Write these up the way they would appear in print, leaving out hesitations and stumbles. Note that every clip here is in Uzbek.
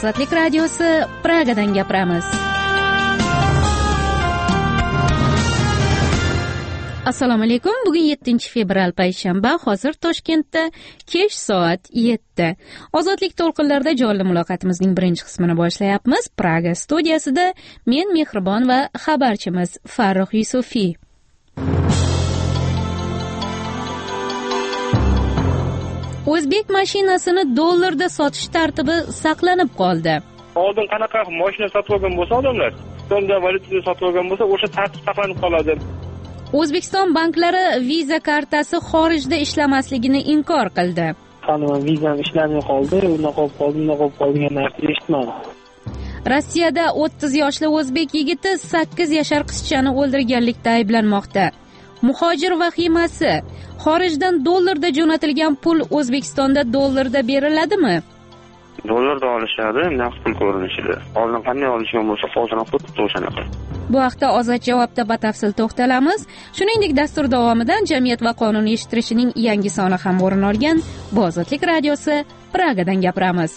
Ozodlik radiosi Pragadan gapiramiz. Assalomu alaykum. Bugun 7-fevral payshanba. Hozir Toshkentda kech soat 7. Ozodlik to'lqinlarida jonli muloqotimizning birinchi qismini boshlayapmiz. Praga studiyasida men Mehribon va xabarchimiz Farruh Yusufiy. O'zbek mashinasini dollarda sotish tartibi saqlanib qoldi. Oldin qanaqa mashina sotib olgan bo'lsa odamlar, so'nda valyutada sotib olgan bo'lsa, o'sha tartib saqlanib qoladi. O'zbekiston banklari viza kartasi xorijda ishlamasligini inkor qildi. Qani vizam ishlamay qoldi, unaqa qoldi degan narsa eshitmadim. Rossiyada 30 yoshli o'zbek yigiti 8 yashar qizchani o'ldirganlikda ayblanmoqda. Muhojir vahimasi: xorijdan dollarda jo'natilgan pul O'zbekistonda dollarda beriladimi? Dollarda olishadi, naqd pul ko'rinishida. Oldin qanday olishgan bo'lsa, hozir ham xuddi o'shanaqa. Bu haqda Ozod javobda batafsil to'xtalamiz. Shuningdek, dastur davomidan jamiyat va qonun eshittirishining yangi soni ham o'rin olgan. Bu Ozodlik radiosi Pragadan gapiramiz.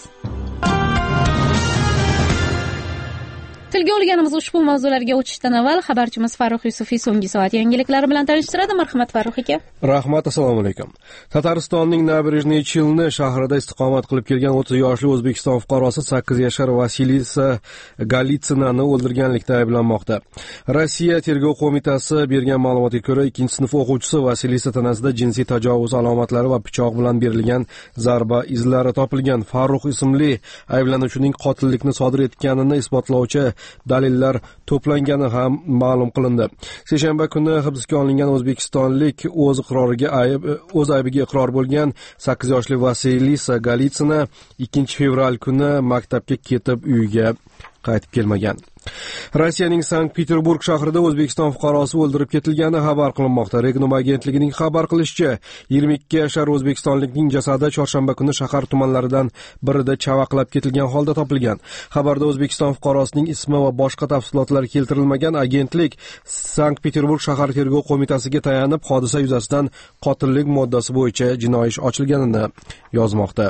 Tilga olganimiz ushbu mavzularga o'tishdan avval xabarchimiz Farruh Yusufiy so'nggi soat yangiliklari bilan tanishtiradi. Marhamat Farruh aka. Rahmat, assalomu alaykum. Tataristonning Nabirejniy Chilni shahrida istiqomat qilib kelgan 30 yoshli O'zbekiston fuqarosi 8 yashar Vasilisa Golitsinani o'ldirganlikda ayblanmoqda. Rossiya tergov qo'mitasi bergan ma'lumotga ko'ra, 2-sinf o'quvchisi Vasilisa tanasida jinsiy tajovuz alomatlari va pichoq bilan berilgan zarba izlari topilgan. Farruh ismli ayblanuvchining qotillikni sodir etganini isbotlovchi dalillar to'plangani ham ma'lum qilindi. Seshanba kuni hibsga olingan o'zbekistonlik o'z aybiga iqror bo'lgan 8 yoshli Vasilisa Golitsina 2-fevral kuni maktabga ketib uyiga qaytib kelmagan. Rossiyaning Sankt-Peterburg shahrida O'zbekiston fuqarosi o'ldirib ketilgani xabar qilinmoqda. Regnum agentligining xabar qilishicha, 22 yashar o'zbekistonlikning jasadi chorshanba kuni shahar tumanlaridan birida chavaqlab ketilgan holda topilgan. Xabarda O'zbekiston fuqarosining ismi va boshqa tafsilotlar keltirilmagan. Agentlik Sankt-Peterburg shahar tergov qo'mitasiga tayanib, hodisa yuzasidan qotillik moddasi bo'yicha jinoiy ish ochilganini yozmoqda.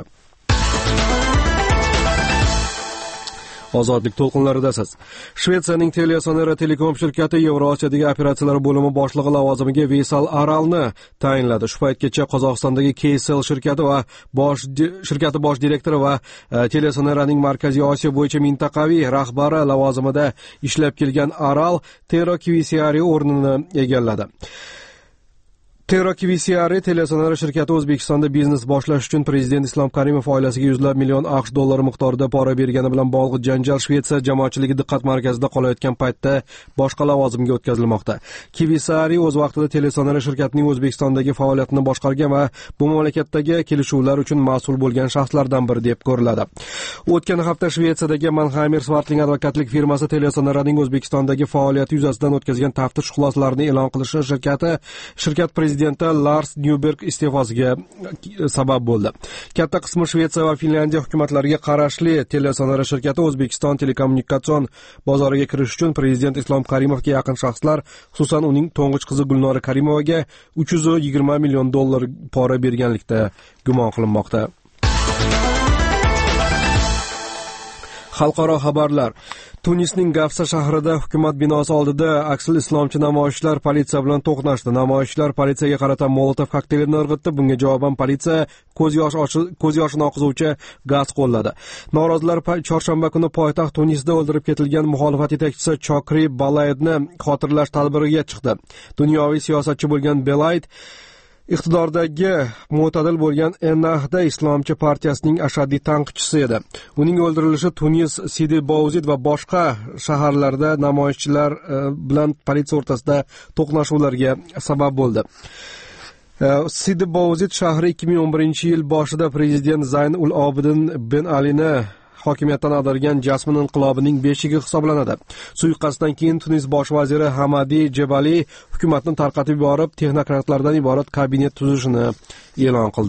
Ozodlik to'lqinlaridasiz. Shvetsiyaning Teliasonera Telekom shirkati Yevrosiyadagi operatsiyalar bo'limi boshlig'i lavozimiga Veysal Aralni tayinladi. Shu paytgacha Qozog'istondagi Keysel shirkati bosh direktori va Teliasoneraning Markaziy Osiyo bo'yicha mintaqaviy rahbari lavozimida ishlab kelgan Aral Terokivisiari o'rnini egalladi. Terokivisiari Teliasonera shirkati O'zbekistonda biznes boshlash uchun prezident Islom Karimov oilasiga $100 million AQSh miqdorida pora bergani bilan bog'liq janjal Shvetsiya jamoatchiligi diqqat markazida qolayotgan paytda boshqa lavozimga o'tkazilmoqda. Kivisari o'z vaqtida Teliasonera shirkatining O'zbekistondagi faoliyatini boshqargan va bu mamlakatdagi kelishuvlar uchun mas'ul bo'lgan shaxslardan biri deb ko'riladi. O'tgan hafta Shvetsiyadagi Mannheimer Swartling advokatlik firmasi Teliasoneraning O'zbekistondagi faoliyati yuzasidan o'tkazgan taftish xulosalarini e'lon qilishi shirkat prezidenti Lars Nyberg iste'fosiga sabab bo'ldi. Katta qismi Shvetsiya va Finlandiya hukumatlariga qarashli Teliasonera shirkati O'zbekiston telekommunikatsion bozoriga kirish uchun prezident Islom Karimovga yaqin shaxslar, xususan uning to'ng'ich qizi Gulnora Karimovaga $320 million pora berganlikda gumon qilinmoqda. Xalqaro xabarlar. Tunisning Gafsa shahrida hukumat binosi oldida aksil islomchi namoyishchilar politsiya bilan to'qnashdi. Namoyishchilar politsiyaga qarata Molotov kokteylini irg'itdi. Bunga javoban politsiya ko'z yoshini oqizuvchi gaz qo'lladi. Norozilar chorshanba kuni poytaxt Tunisda o'ldirib ketilgan muxolifat yetakchisi Chokri Balayedni xotirlash tadbiriga chiqdi. Dunyoviy siyosatchi bo'lgan Balayed iqtidordagi mo'tadil bo'lgan Ennahda islomchi partiyasining ashaddiy tanqidchisi edi. Uning o'ldirilishi Tunis, Sidi Bouzid va boshqa shaharlarda namoyishchilar bilan politsiya o'rtasida to'qnashuvlarga sabab bo'ldi. Sidi Bouzid shahri 2011-yil boshida prezident Zayn ul Obidin Ben Alini hokimiyatdan ag'dargan Jasmin inqilobining beshigi hisoblanadi. Suiqasddan keyin Tunis bosh vaziri Hamadi Jebali hukumatni tarqatib yuborib, texnokratlardan iborat kabinet tuzishini e'lon qildi.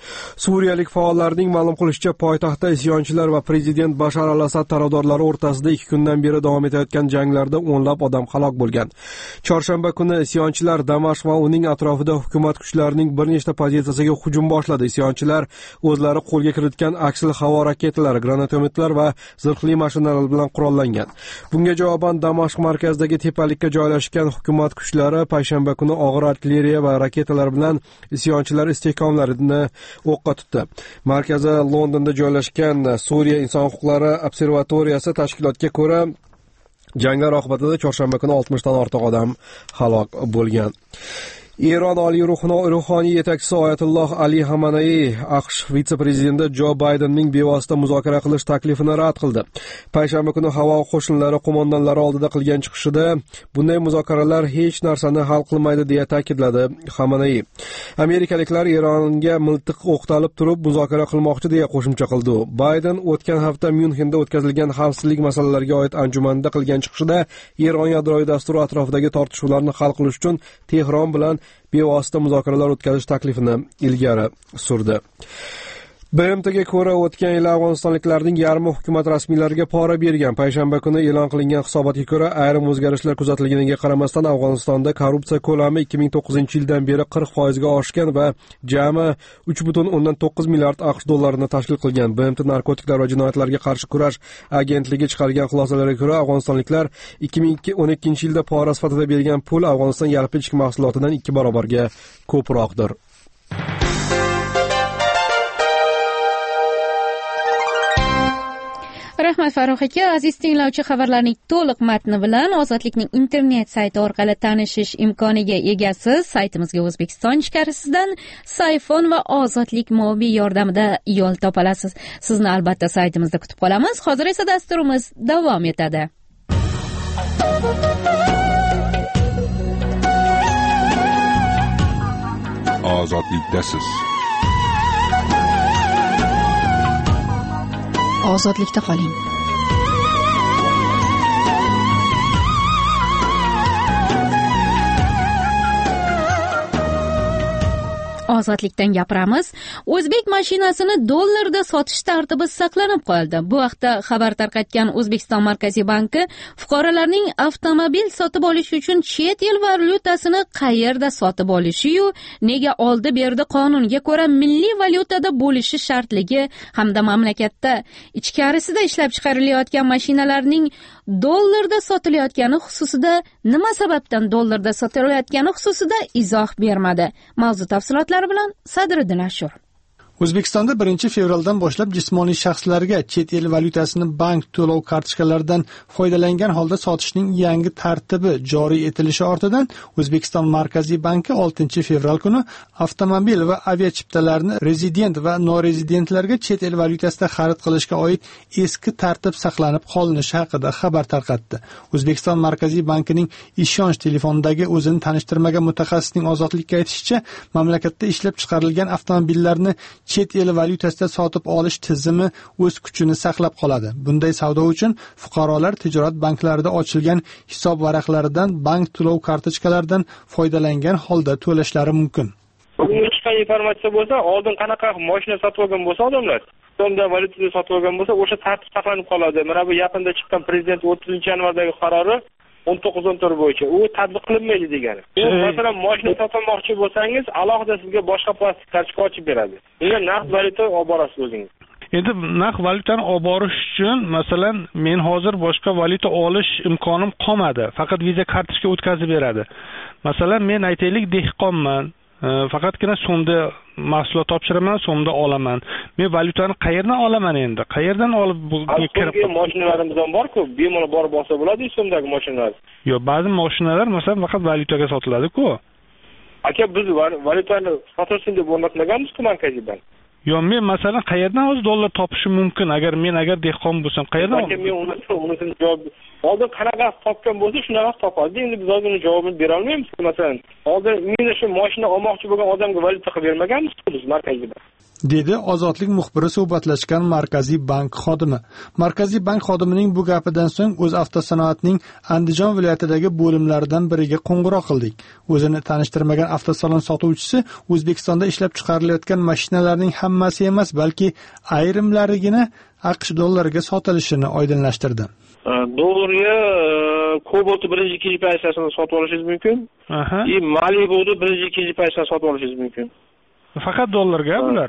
Suriyalik faollarning ma'lum qilishicha, poytaxtda isyonchilar va prezident Bashar al-Asad tarafdorlari o'rtasida 2 kundan beri davom etayotgan janglarda o'nlab odam halok bo'lgan. Chorshanba kuni isyonchilar Damashq va uning atrofida hukumat kuchlarining bir nechta pozitsiyasiga hujum boshladi. Isyonchilar o'zlari qo'lga kiritgan aksil havo raketalari, granatometlar va zirhli mashinalar bilan qurollangan. Bunga javoban Damashq markazidagi tepalikka joylashgan hukumat kuchlari payshanba kuni og'ir artilleriya va raketalar bilan isyonchilar istehkomlarini o'qqa tutdi. Markazi Londonda joylashgan Suriya inson huquqlari observatoriyasi tashkilotga ko'ra, janglar oqibatida chorshanba kuni 60 dan ortiq odam halok bo'lgan. Eron oliy ruhoniy yetakchisi Oyatulloh Ali Xamenei AQSh vitse-prezidenti Jo Baydenning bevosita muzokara qilish taklifini rad qildi. Payshanba kuni havo qo'shinlari qo'mondonlari oldida qilgan chiqishida bunday muzokaralar hech narsani hal qilmaydi deya ta'kidladi Xamenei. Amerikaliklar Eronga miltiq o'qtalib turib muzokara qilmoqchi deya qo'shimcha qildi. Bayden o'tgan hafta Myunxenda o'tkazilgan xavfsizlik masalalariga oid anjumanda qilgan chiqishida Eron yadroviy dasturi atrofidagi tortishuvlarni hal qilish uchun Tehron bilan bevosita muzokaralar o'tkazish taklifini ilgari surdi. BMTga ko'ra, o'tgan yil afg'onistonliklarning yarmi hukumat rasmiylariga pora bergan. Payshanba kuni e'lon qilingan hisobotga ko'ra, ayrim o'zgarishlar kuzatilganiga qaramasdan Afg'onistonda korrupsiya ko'lami 2009-yildan beri 40% ga oshgan va jami 3.9 milliard AQSh dollarini tashkil qilgan. BMT narkotiklar va jinoyatlarga qarshi kurash agentligi chiqargan xulosalarga ko'ra, afg'onistonliklar 2012-yilda pora sifatida bergan pul Afg'oniston yalpi ichki mahsulotidan 2 barobarga ko'proqdir. Rahmat Farruh aka, aziz tinglovchi, xabarlarning to'liq matni bilan Ozodlikning internet sayti orqali tanishish imkoniga egasiz. Saytimizga O'zbekiston ichkarisidan Sayfon va Ozodlik mobil yordamida yo'l topolasiz. Sizni albatta saytimizda kutib qolamiz. Hozir esa dasturimiz davom etadi. Ozodlikdasiz. Ozodlikda qoling. Ozodlikdan gapiramiz. O'zbek mashinasini dollarda sotish tartibi saqlanib qoldi. Bu haqda xabar tarqatgan O'zbekiston Markaziy banki fuqarolarning avtomobil sotib olish uchun chet el valyutasini qayerda sotib olishi-yu, nega oldi-berdi qonuniga ko'ra milliy valyutada bo'lishi shartligi hamda mamlakatda ichkarisida ishlab chiqarilayotgan mashinalarning dollarda sotilayotgani xususida, nima sababdan dollarda sotilayotgani xususida izoh bermadi. Mavzu tafsilotlari bilan Sadriddin Ashur. O'zbekistonda 1-fevraldan boshlab jismoniy shaxslarga chet el valyutasini bank to'lov kartochkalaridan foydalangan holda sotishning yangi tartibi joriy etilishi ortidan O'zbekiston Markaziy banki 6-fevral kuni avtomobil va aviachiptalarni rezident va norezidentlarga chet el valyutasida xarid qilishga oid eski tartib saqlanib qolinishi haqida xabar tarqatdi. O'zbekiston Markaziy bankining ishonch telefonidagi o'zini tanishtirmagan mutaxassisning Ozodlikka aytishicha, mamlakatda ishlab chiqarilgan avtomobillarni chet el valyutasida sotib olish tizimi o'z kuchini saqlab qoladi. Bunday savdo uchun fuqarolar tijorat banklarida ochilgan hisob varaqlaridan bank to'lov kartochkalaridan foydalangan holda to'lashlari mumkin. Bugungi chiqqan informatsiya bo'lsa, oldin qanaqa mashina sotib olgan bo'lsa odamlar, so'mda valyutada sotib olgan bo'lsa, o'sha tartib saqlanib qoladi. Mana bu yaqinda chiqqan prezident 30-yanvardagi qarori 19-14 bo'yicha u tatbiq qilinmaydi degani. Masalan, mashina sotmoqchi bo'lsangiz, alohida sizga boshqa plastik kartochka ochib beradi. Unga naqd valyuta olib borasiz o'zingiz. Endi naqd valyutani olib borish uchun, masalan, men hozir boshqa valyuta olish imkonim qolmadi. Faqat viza kartochka o'tkazib beradi. Masalan, men aytaylik dehqonman. Faqatgina so'mda mahsulot topshiraman, so'mda olaman. Men valyutani qayerdan olaman endi? Qayerdan olib bu kirib? Mashinalarimiz ham bor-ku, bemalol borib olsa bo'ladi, so'mdagi mashinalar. Yo'q, ba'zi mashinalar masalan faqat valyutaga sotiladi-ku. Aka, biz valyutani sotilsin deb o'rnatmaganmiz-ku Markaziy bank. Yo'q, men masalan qayerdan o'zi dollar topishim mumkin? Agar dehqon bo'lsam, qayerdan? Men unisini javob oldin qanaqa topgan bo'lsa shunaqa topadi. Endi biz hozir javobini bera olmaymiz. Masalan, oldin meni shu mashina olmoqchi bo'lgan odamga valyuta qilib bermaganmiz biz markazida. dedi Ozodlik muxbiri suhbatlashgan Markaziy bank xodimi. Markaziy bank xodimining bu gapidan so'ng o'z avtosanoatning Andijon viloyatidagi bo'limlaridan biriga qo'ng'iroq qildik. O'zini tanishtirmagan avtosalon sotuvchisi O'zbekistonda ishlab chiqarilayotgan mashinalarning hammasi emas, balki ayrimlarigina AQSh dollariga sotilishini oydinlashtirdi. Dollarga Cobalt'ni birinchi ikkinchi paysasini sotib olishingiz mumkin. Malibu'ni birinchi ikkinchi paysasini sotib olishingiz mumkin. Faqat dollarga bular.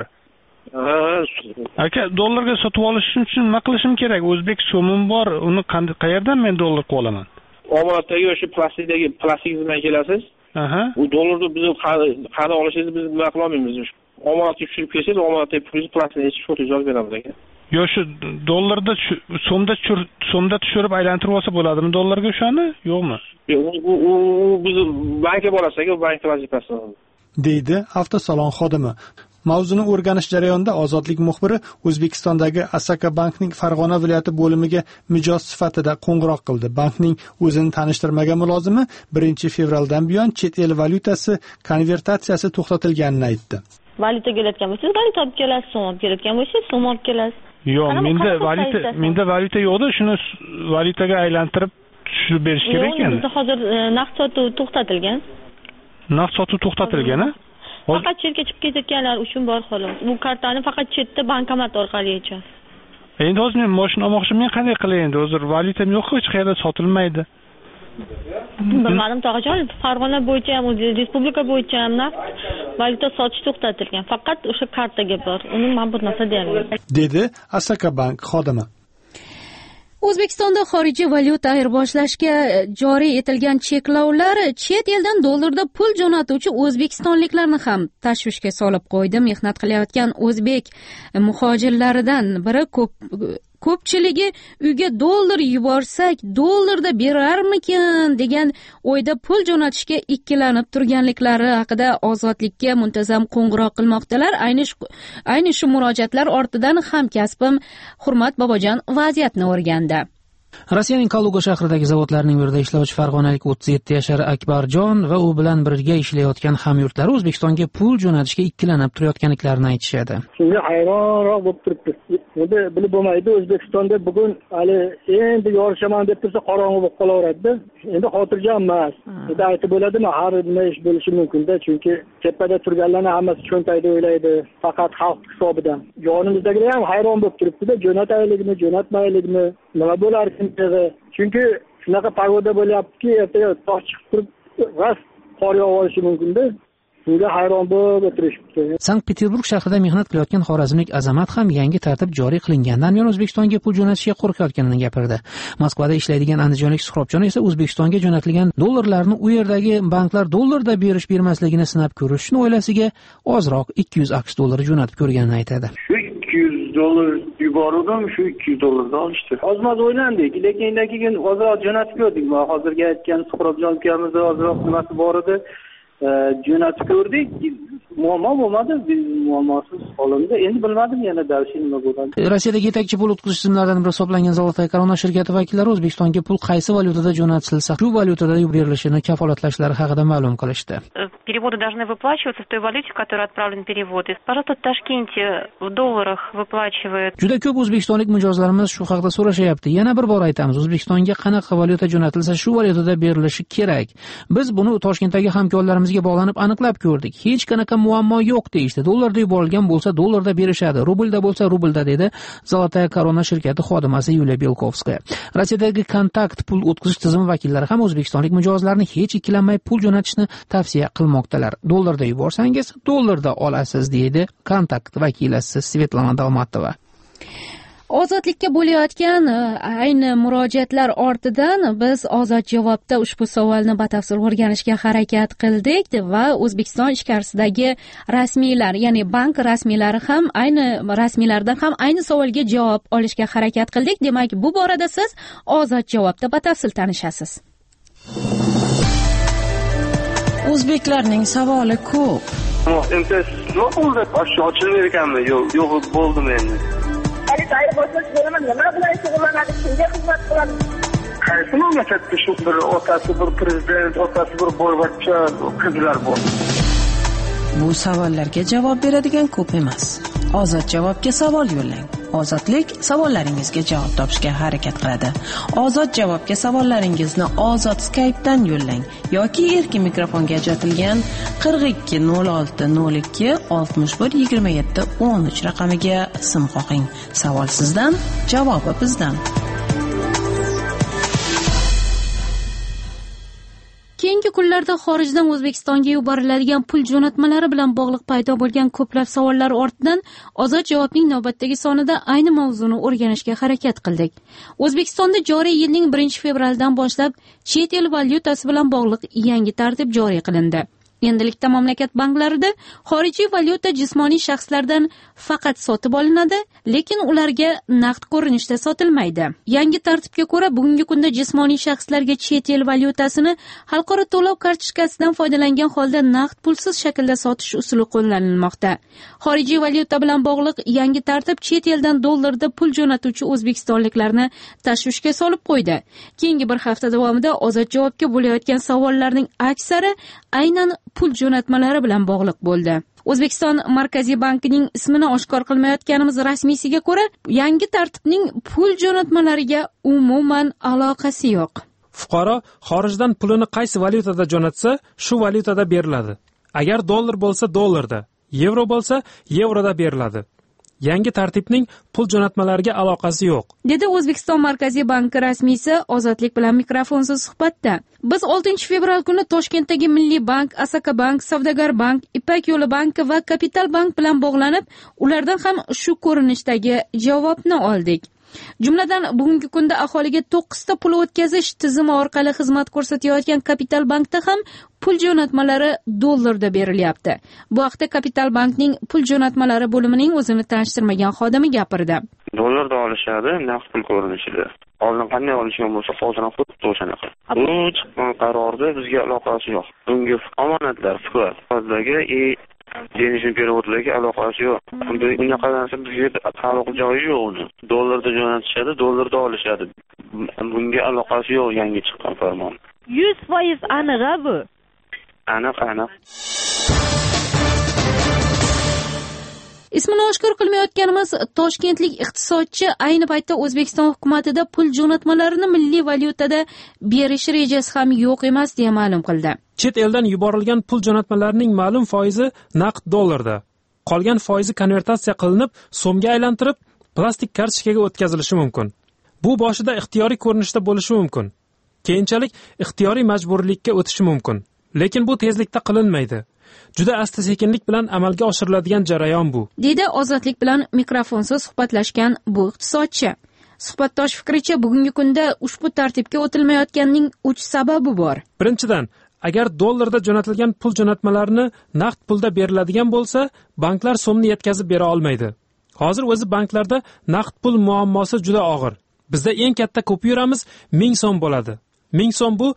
Aka, dollarga sotib olishim uchun nima qilishim kerak? O'zbek so'mim bor, uni qayerdan men dollar qilib olaman? Omonatdagi o'sha plastik bilan kelasiz. Bu dollarni biz qani olishingizni biz nima qila olmaymiz. Omonatga tushirib kelsangiz, omonatdagi pulingizni plastikga fotoga yozib beramiz aka. Yo, shu dollarda so'mda tushirib aylantirib olsa bo'ladimi dollarga o'shani? Yo'qmi? Yo'q, u biz bankka borasiz aka, bank vazifasi. deydi avtosalon xodimi. Mavzuni o'rganish jarayonida Ozodlik muxbiri O'zbekistondagi Asaka bankning Farg'ona viloyati bo'limiga mijoz sifatida qo'ng'iroq qildi. Bankning o'zini tanishtirmagan mulozimi 1-fevraldan buyon chet el valyutasi konvertatsiyasi to'xtatilganini aytdi. Valyuta kelayotgan bo'lsangiz, valyuta olib kelasiz, so'm olib kelayotgan bo'lsangiz, so'm olib kelasiz. Yo'q, menda valyuta yo'qdi, shuni valyutaga aylantirib tushirib berish kerak ekan. Bizda hozir naqd sotuv to'xtatilgan. Naqd sotuv to'xtatilgan-a? Faqat chetga chiqib ketayotganlar uchun bor xolos. Bu kartani faqat chetda bankomat orqali yechasiz. Endi hozir men mashina olmoqchiman, qanday qilay endi? Hozir valyutam yo'q, hech qayerda sotilmaydi. Bilmadim tog'ajon, Farg'ona bo'yicha ham, respublika bo'yicha ham naqd valyuta sotish to'xtatilgan. Faqat o'sha kartaga bor. Uni men bir narsa deyolmayman, dedi Asaka bank xodimi. O'zbekistonda xorijiy valyuta ayirboshlashga joriy etilgan cheklovlar chet eldan dollarda pul jo'natuvchi o'zbekistonliklarni ham tashvishga solib qo'ydi. Mehnat qilayotgan o'zbek muhojirlaridan biri ko'pchiligi uyga dollar yuborsak, dollarda berarmikin degan o'yda pul jo'natishga ikkilanib turganliklari haqida Ozodlikka muntazam qo'ng'iroq qilmoqdalar. Ayni shu murojaatlar ortidan hamkasbim Hurmat Bobojon vaziyatni o'rgandi. Rossiyaning Kaluga shahridagi zavodlarning birida ishlovchi farg'onalik 37 yashar Akbarjon va u bilan birga ishlayotgan hamyurtlari O'zbekistonga pul jo'natishga ikkilanib turayotganliklarini aytishadi. Shunga hayronroq bo'lib turibdi. Endi bilib bo'lmaydi, O'zbekistonda bugun hali endi yorishaman deb tursa qorong'u bo'lib qolaveradi. Endi xotirjam emas. Endi aytib bo'ladimi, har nima ish bo'lishi mumkin-da, chunki tepada turganlarning hammasi cho'ntayda o'ylaydi, faqat xalq hisobidan. Yonimizdagilar ham hayron bo'lib turibdi-da, jo'nataylikmi, jo'natmaylikmi, nima bo'lar ekan? Chunki shunaqa pagoda bo'lyaptiki, ertaga tosh chiqib turib, g'as qor yog'ishi mumkin-da. Shunga hayron bo'lib o'tirishibdi. Sankt-Peterburg shahrida mehnat qilayotgan xorazmlik Azamat ham yangi tartib joriy qilingandan buyon O'zbekistonga pul jo'natishga qo'rqayotganini gapirdi. Moskvada ishlaydigan andijonlik Suhrobjon esa O'zbekistonga jo'natilgan dollarlarni u yerdagi banklar dollarda bermasligini sinab ko'rishni oilasiga ozroq 200 AQSh dollari jo'natib ko'rganini aytadi. $200 yubordim, shu $200 olishdi. Ozmoz o'ylandik, lekin keyin ozroq jo'natib ko'rdik. Hozirgi aytgan Suhrobjon ukamizda ozroq nimasi bor edi. Jo'natib ko'rdik, muammo bo'lmadi, muammosiz qolindi. Endi bilmadim yana dalshi nima bo'ladi. Rossiyadagi yetakchi pul o'tkazish tizimlaridan biri hisoblangan Zolotaya Korona shirkati vakillari O'zbekistonga pul qaysi valyutada jo'natilsa, shu valyutada berilishini kafolatlashlari haqida ma'lum qilishdi. Переводы должны выплачиваться в той валюте, в которой отправлен перевод. Из пожалуйста, в Ташкенте в долларах выплачивает. Juda ko'p o'zbekistonlik mijozlarimiz shu haqda so'rashyapti. Yana bir bor aytamiz, O'zbekistonga qanaqa valyuta jo'natilsa, shu valyutada berilishi kerak. Biz buni Toshkentdagi hamkorlarimizga bog'lanib aniqlab ko'rdik. Hech qanaqa muammo yo'q deyishdi. Dollarda yuborilgan bo'lsa, dollarda berishadi. Rublda bo'lsa, rublda dedi Zolotaya Korona shirkati xodimasi Yuliya Belkovskaya. Rossiyadagi kontakt pul o'tkazish tizimi vakillari ham o'zbekistonlik mijozlarni hech ikkilanmay pul jo'natishni tavsiya qilmoqdalar. Dollarda yuborsangiz, dollarda olasiz deydi kontakt vakilasi Svetlana Dalmatova. Ozodlikka bo'layotgan ayni murojaatlar ortidan biz Ozod javobda ushbu savolni batafsil o'rganishga harakat qildik va O'zbekiston ichkarisidagi rasmiylar, ya'ni bank rasmiylari ham rasmiylardan ham ayni savolga javob olishga harakat qildik. Demak, bu borada siz Ozod javobda batafsil tanishasiz. O'zbeklarning savoli ko'p. MTS nima bo'ldi? Ochilib ekanmi? Yo'q, bo'ldimi endi? Aybosiz bo'laman, nima bilan shug'ullanadi, kimga xizmat qiladi? qaysi mamlakatda shu bir otasi bir prezident, otasi bir boyvachcha qizlar bor? Bu savollarga javob beradigan ko'p emas. Ozod javobga savol yo'llang. Ozodlik savollaringizga javob topishga harakat qiladi. Ozod javobga savollaringizni Ozod Skype'dan yo'llang yoki erkin mikrofonga ajratilgan 42 06 02 61 27 13 raqamiga sim qo'ying. Savol sizdan, javobi bizdan. Keyingi kunlarda xorijdan O'zbekistonga yuboriladigan pul jo'natmalari bilan bog'liq paydo bo'lgan ko'plab savollar ortidan Ozod javobning navbatdagi sonida ayni mavzuni o'rganishga harakat qildik. O'zbekistonda joriy yilning 1-fevraldan boshlab chet el valyutasi bilan bog'liq yangi tartib joriy qilindi. Endilikda mamlakat banklarida xorijiy valyuta jismoniy shaxslardan faqat sotib olinadi, lekin ularga naqd ko'rinishda sotilmaydi. Yangi tartibga ko'ra bugungi kunda jismoniy shaxslarga chet el valyutasini xalqaro to'lov kartochkasidan foydalangan holda naqd pulsiz shaklda sotish usuli qo'llanilmoqda. Xorijiy valyuta bilan bog'liq yangi tartib chet eldan dollarda pul jo'natuvchi o'zbekistonliklarni tashvishga solib qo'ydi. Keyingi bir hafta davomida Ozod javobga bo'layotgan savollarning aksari aynan pul jo'natmalari bilan bog'liq bo'ldi. O'zbekiston Markaziy bankining ismini oshkor qilmayotganimiz rasmiysiga ko'ra, yangi tartibning pul jo'natmalariga umuman aloqasi yo'q. Fuqaro xorijdan pulini qaysi valyutada jo'natsa, shu valyutada beriladi. Agar dollar bo'lsa dollarda, yevro bo'lsa yevroda beriladi. Yangi tartibning pul jo'natmalariga aloqasi yo'q, dedi O'zbekiston Markaziy banki rasmiysi Ozodlik bilan mikrofonsiz suhbatda. Biz 6-fevral kuni Toshkentdagi Milliy bank, Asaka bank, Savdogar bank, Ipak yo'li banki va Kapital bank bilan bog'lanib, ulardan ham shu ko'rinishdagi javobni oldik. Jumladan bugungi kunda aholiga 9 ta pul o'tkazish tizimi orqali xizmat ko'rsatayotgan Kapital bankda ham pul jo'natmalari dollarda berilyapti. Bu haqda Kapital bankning pul jo'natmalari bo'limining o'zini tanishtirmagan xodimi gapirdi. Dollarda olishadi, naqd pul ko'rinishida. Oldin qanday olishgan bo'lsa, hozir ham xuddi o'shanaqa. Bu chiqqan qarorda bizga aloqasi yo'q. Bunga omonatlar, fuqarolarga denizli perevodlarga aloqasi yo'q. Bunaqadansa bizga taalluqli joyi yo'q uni. Dollarda jo'natishadi, dollarda olishadi. Bunga aloqasi yo'q yangi chiqqan farmon. 100% aniq bu. Aniq. Ismini oshkor qilmayotganimiz toshkentlik iqtisodchi ayni paytda O'zbekiston hukumatida pul jo'natmalarini milliy valyutada berish rejasi ham yo'q emas deya ma'lum qildi. Chet eldan yuborilgan pul jo'natmalarining ma'lum foizi naqd dollarda, qolgan foizi konvertatsiya qilinib, so'mga aylantirib, plastik kartochkaga o'tkazilishi mumkin. Bu boshida ixtiyoriy ko'rinishda bo'lishi mumkin. Keyinchalik ixtiyoriy majburiylikka o'tishi mumkin. Lekin bu tezlikda qilinmaydi. Juda asta-sekinlik bilan amalga oshiriladigan jarayon bu, dedi Ozodlik bilan mikrofonsiz suhbatlashgan bu iqtisodchi. Suhbatdosh fikricha, bugungi kunda ushbu tartibga o'tilmayotganining 3 sababi bor. Birinchidan, agar dollarda jo'natilgan pul jo'natmalarini naqd pulda beriladigan bo'lsa, banklar so'mni yetkazib bera olmaydi. Hozir o'zi banklarda naqd pul muammosi juda og'ir. Bizda eng katta kupyuramiz 1000 so'm bo'ladi. 1000 so'm bu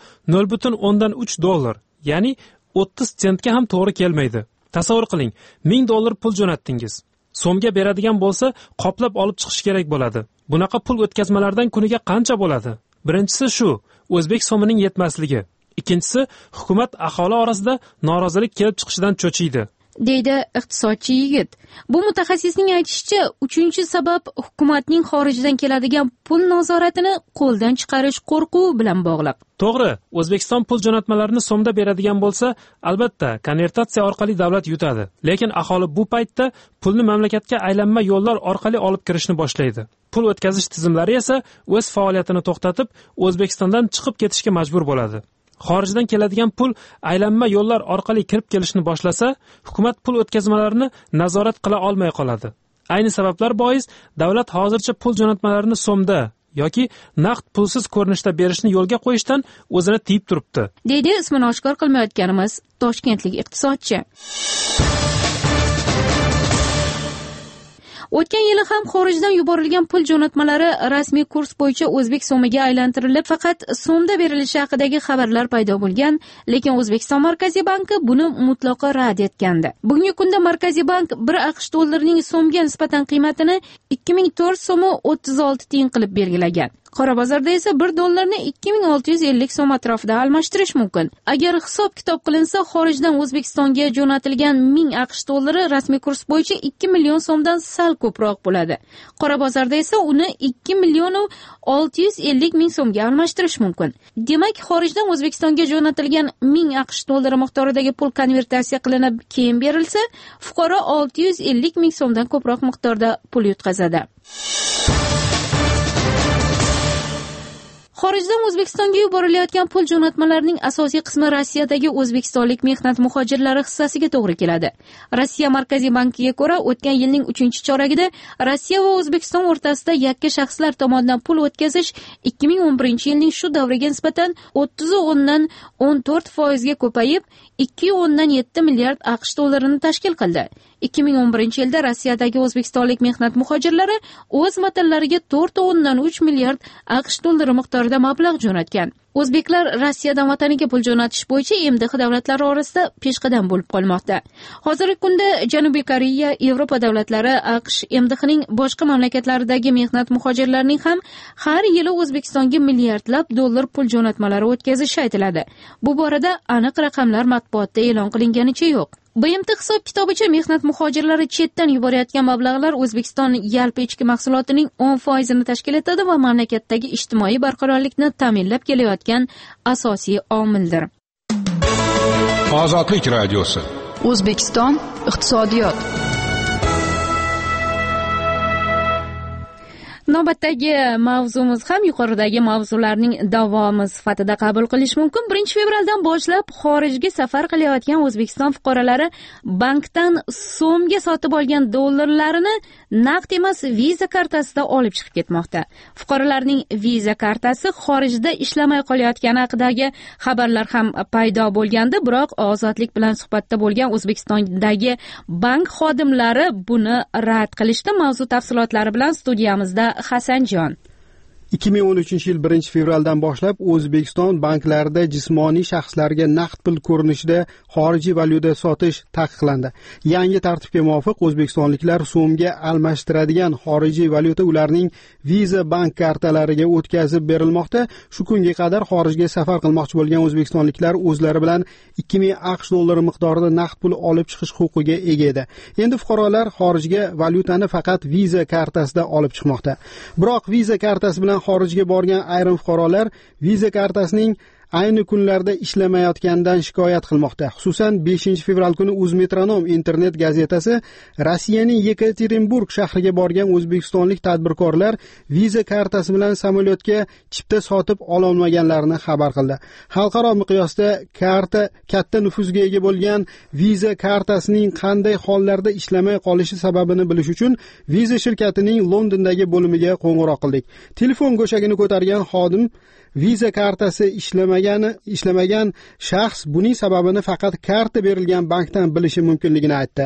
0.3 dollar, ya'ni 30 sentga ham to'g'ri kelmaydi. Tasavvur qiling, 1000 dollar pul jo'natdingiz. So'mga beradigan bo'lsa, qoplab olib chiqish kerak bo'ladi. Bunaqa pul o'tkazmalardan kuniga qancha bo'ladi? Birinchisi shu, o'zbek so'mining yetmasligi. Ikkinchisi, hukumat aholi orasida norozilik kelib chiqishidan cho'chiydi, deydi iqtisodchi yigit. Bu mutaxassisning aytishicha, 3-sabab hukumatning xorijdan keladigan pul nazoratini qo'ldan chiqarish qo'rquvi bilan bog'liq. To'g'ri, O'zbekiston pul jo'natmalarini so'mda beradigan bo'lsa, albatta, konvertatsiya orqali davlat yutadi. Lekin aholi bu paytda pulni mamlakatga aylanma yo'llar orqali olib kirishni boshlaydi. Pul o'tkazish tizimlari esa o'z faoliyatini to'xtatib, O'zbekistondan chiqib ketishga majbur bo'ladi. Xorijdan keladigan pul aylanma yo'llar orqali kirib kelishni boshlasa, hukumat pul o'tkazmalarini nazorat qila olmay qoladi. Ayni sabablar bois davlat hozircha pul jo'natmalarini so'mda yoki naqd pulsiz ko'rinishda berishni yo'lga qo'yishdan o'zini tiyib turibdi, deydi ismini oshkor qilmayotganimiz toshkentlik iqtisodchi. O'tgan yili ham xorijdan yuborilgan pul jo'natmalari rasmiy kurs bo'yicha o'zbek so'miga aylantirilib, faqat so'mda berilishi haqidagi xabarlar paydo bo'lgan, lekin O'zbekiston Markaziy banki buni mutlaqo rad etgandi. Bugungi kunda Markaziy bank 1 AQSh dollarining so'mga nisbatan qiymatini 2004 so'mi 36 tiyin qilib belgilagan. Qora bozorda esa $1 2650 so'm atrofida almashtirish mumkin. Agar hisob kitob qilinsa, xorijdan O'zbekistonga jo'natilgan 1000 AQSh dollari rasmiy kurs bo'yicha 2 million so'mdan sal ko'proq bo'ladi. Qora bozorda esa uni 2,650,000 so'mga almashtirish mumkin. Demak, xorijdan O'zbekistonga jo'natilgan 1000 AQSh dollari miqdoridagi pul konvertatsiya qilinib keyin berilsa, fuqaro 650,000 so'mdan ko'proq miqdorda pul yutqazadi. Xorijdan O'zbekistonga yuborilayotgan pul jo'natmalarining asosiy qismi Rossiyadagi o'zbekistonlik mehnat muhojirlari hissasiga to'g'ri keladi. Rossiya Markaziy bankiga ko'ra, o'tgan yilning 3-choragida Rossiya va O'zbekiston o'rtasida yakka shaxslar tomonidan pul o'tkazish 2011-yilning shu davriga nisbatan 30,14% ga ko'payib, 2,7 milliard AQSh dollarini tashkil qildi. 2011-yilda Rossiyadagi o'zbekistonlik mehnat muhojirlari o'z vatanlariga 4,3 milliard AQSh dollari miqdorida mablag' jo'natgan. O'zbeklar Rossiyadan vataniga pul jo'natish bo'yicha MDH davlatlari orasida peshqadam bo'lib qolmoqda. Hozirgi kunda Janubiy Koreya, Yevropa davlatlari AQSh MDHning boshqa mamlakatlaridagi mehnat muhojirlarining ham har yili O'zbekistonga milliardlab dollar pul jo'natmalari o'tkazishi aytiladi. Bu borada aniq raqamlar matbuotda e'lon qilinganicha yo'q. BMT hisob kitobicha mehnat muhojirlari chetdan yuborayotgan mablag'lar O'zbekiston yalpi ichki mahsulotining 10% tashkil etadi va mamlakatdagi ijtimoiy barqarorlikni ta'minlab kelayotgan asosiy omildir. Ozodlik radiosi. O'zbekiston iqtisodiyot. Navbatdagi mavzumiz ham yuqoridagi mavzularning davomi sifatida qabul qilish mumkin. 1-fevraldan boshlab xorijga safar qilayotgan O'zbekiston fuqarolari bankdan so'mga sotib olgan dollarlarini naqd emas viza kartasida olib chiqib ketmoqda. Fuqarolarning viza kartasi xorijda ishlamay qolayotgani haqidagi xabarlar ham paydo bo'lgandi, biroq Ozodlik bilan suhbatda bo'lgan O'zbekistondagi bank xodimlari buni rad qilishdi. Mavzu tafsilotlari bilan studiyamizda Hasanjon. 2013-yil 1-fevraldan boshlab O'zbekiston banklarida jismoniy shaxslarga naqd pul ko'rinishida xorijiy valyuta sotish taqiqlandi. Yangi tartibga muvofiq o'zbekistonliklar so'mga almashtiradigan xorijiy valyuta ularning Visa bank kartalariga o'tkazib berilmoqda. Shu kunga qadar xorijga safar qilmoqchi bo'lgan o'zbekistonliklar o'zlari bilan 2000 AQSh dollari miqdorida naqd pul olib chiqish huquqiga ega edi. Endi fuqarolar xorijga valyutani faqat Visa kartasida olib chiqmoqda. Biroq Visa kartasi bilan xorijga borgan ayrim fuqarolar viza kartasining ayni kunlarda ishlamayotganidan shikoyat qilmoqda. Xususan 5-fevral kuni Uzmetronom internet gazetasi Rossiyaning Yekaterinburg shahriga borgan o'zbekistonlik tadbirkorlar viza kartasi bilan samolyotga chipta sotib ololmaganlarini xabar qildi. Xalqaro miqyosda karta katta nufuzga ega bo'lgan viza kartasining qanday hollarda ishlamay qolishi sababini bilish uchun viza shirkatining Londondagi bo'limiga qo'ng'iroq qildik. Telefon go'shagini ko'targan xodim viza kartasi ishlamagan shaxs buning sababini faqat karta berilgan bankdan bilishi mumkinligini aytdi.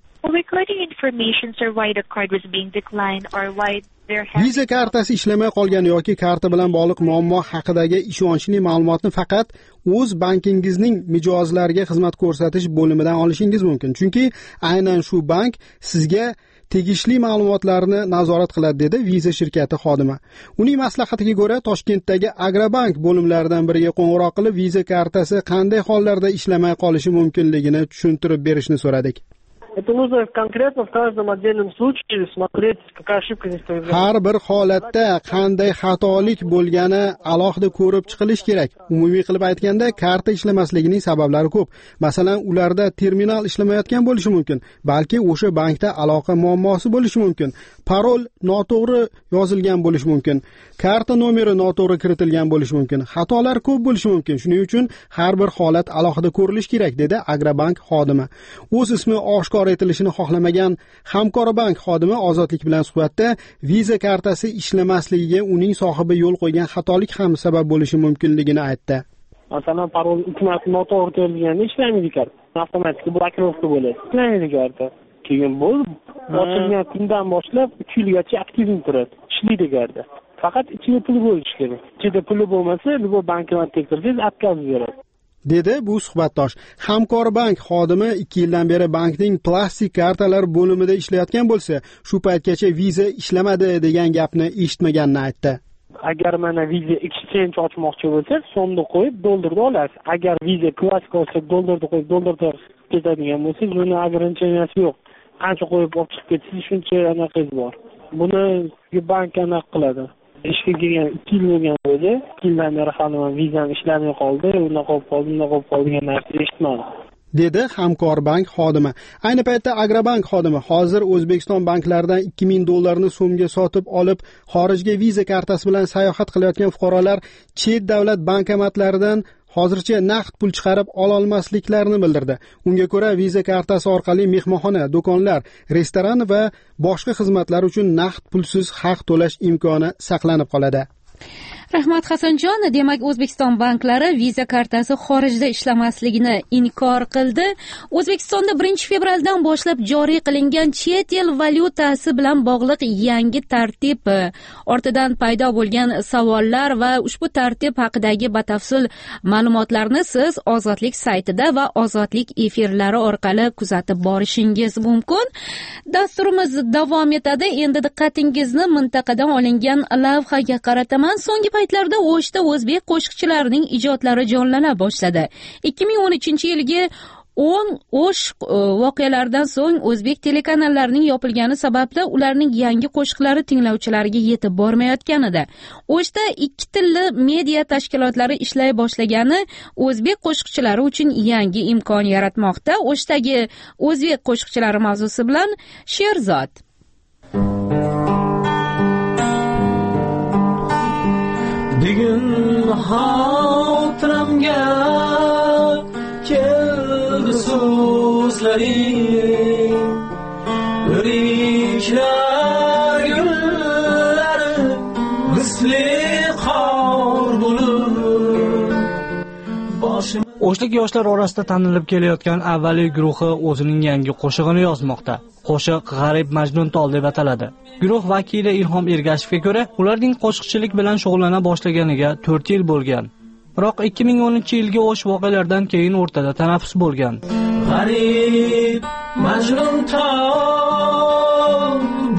Viza kartasi ishlamay qolgani yoki karta bilan bog'liq muammo haqidagi ishonchli ma'lumotni faqat o'z bankingizning mijozlariga xizmat ko'rsatish bo'limidan olishingiz mumkin. Chunki aynan shu bank sizga tegishli ma'lumotlarni nazorat qiladi, dedi viza shirkati xodimi. Uning maslahatiga ko'ra Toshkentdagi Agrobank bo'limlaridan biriga qo'ng'iroq qilib, viza kartasi qanday hollarda ishlamay qolishi mumkinligini tushuntirib berishni so'radik. Это нужно конкретно в каждом отдельном случае смотреть, какая ошибка здесь произошла. Har bir holatda qanday xatolik bo'lgani alohida ko'rib chiqilish kerak. Umumiy qilib aytganda, karta ishlamasligining sabablari ko'p. Masalan, ularda terminal ishlamayotgan bo'lishi mumkin, balki o'sha bankda aloqa muammosi bo'lishi mumkin. Parol noto'g'ri yozilgan bo'lishi mumkin. Karta nomeri noto'g'ri kiritilgan bo'lishi mumkin. Xatolar ko'p bo'lishi mumkin. Shuning uchun har bir holat alohida ko'rilish kerak, dedi Agrobank xodimi. O'z ismi oshkor etilishini xohlamagan Hamkorbank xodimi Ozodlik bilan suhbatda viza kartasi ishlamasligiga uning sohibi yo'l qo'ygan xatolik ham sabab bo'lishi mumkinligini aytdi. Masalan, parol 2 marta noto'g'ri terilganda ishlamaydi karta. Avtomatik blokировка bo'ladi. Ishlamaydi karta. Keyin bu ochilgan kundan boshlab 3 yilgacha aktiv turadi. Ishlaydi karta. Faqat ichida pul bo'lishi kerak. Ichida puli bo'lmasa, bu bankomat tekshirsangiz отказ beradi, dedi bu suhbatdosh. Hamkorbank xodimi 2 yildan beri bankning plastik kartalar bo'limida ishlayotgan bo'lsa, shu paytgacha viza ishlamadi degan gapni eshitmaganini aytdi. agar mana Visa exchange ochmoqchi bo'lsak, so'mni qo'yib dollarni olasiz. Agar Visa klassik olsak, dollarni qo'yib dollarda ketadigan bo'lsa, buni ограниченияsi yo'q. Qancha qo'yib olib chiqib ketsangiz, shuncha anaqangiz bor. Buni bank anaqa qiladi. Ishga kelgan 2 yil bo'lgan bo'lsa, 2 yildan beri hali vizam ishlamay qoldi, unaqa qolib qoldi degan narsa eshitmadim. dedi Hamkorbank xodimi. Ayni paytda Agrobank xodimi hozir O'zbekiston banklaridan 2000 dollarni so'mga sotib olib, xorijga viza kartasi bilan sayohat qilayotgan fuqarolar chet davlat bankomatlaridan hozircha naqd pul chiqarib ola olmasliklarini bildirdi. Unga ko'ra, viza kartasi orqali mehmonxona, do'konlar, restoran va boshqa xizmatlar uchun naqd pulsiz haq to'lash imkoni saqlanib qoladi. Rahmat Hasanjon, demak O'zbekiston banklari viza kartasi xorijda ishlamasligini inkor qildi. O'zbekistonda 1-fevraldan boshlab joriy qilingan chet el valyutasi bilan bog'liq yangi tartib ortidan paydo bo'lgan savollar va ushbu tartib haqidagi batafsil ma'lumotlarni siz Ozodlik saytida va Ozodlik efirlari orqali kuzatib borishingiz mumkin. Dasturimiz davom etadi. Endi diqqatingizni mintaqadan olingan lavhaga qarataman. So'nggi paytlarda O'shda o'zbek qo'shiqchilarining ijodlari jonlana boshladi. 2013-yilgi 10 O'sh voqealaridan so'ng o'zbek telekanallarining yopilgani sababli ularning yangi qo'shiqlari tinglovchilarga yetib bormayotganida. O'shda 2 tilli media tashkilotlari ishlay boshlagani o'zbek qo'shiqchilari uchun yangi imkon yaratmoqda. O'shdagi o'zbek qo'shiqchilari mavzusi bilan Sherzod. Bugun xotiramga keldi so'zlaring, o'riklar gullari misli qor bo'lib. O'shlik yoshlar orasida tanilib kelayotgan avvaliy guruhi o'zining yangi qo'shig'ini yozmoqda. Qo'shiq G'arib Majnuntol deb ataladi. Guruh vakili Ilhom Ergashevga ko'ra, ularning qo'shiqchilik bilan shug'ullana boshlaganiga 4 yil bo'lgan. Biroq 2010-yilgi O'sh voqealaridan keyin o'rtada tanaffus bo'lgan. G'arib Majnuntol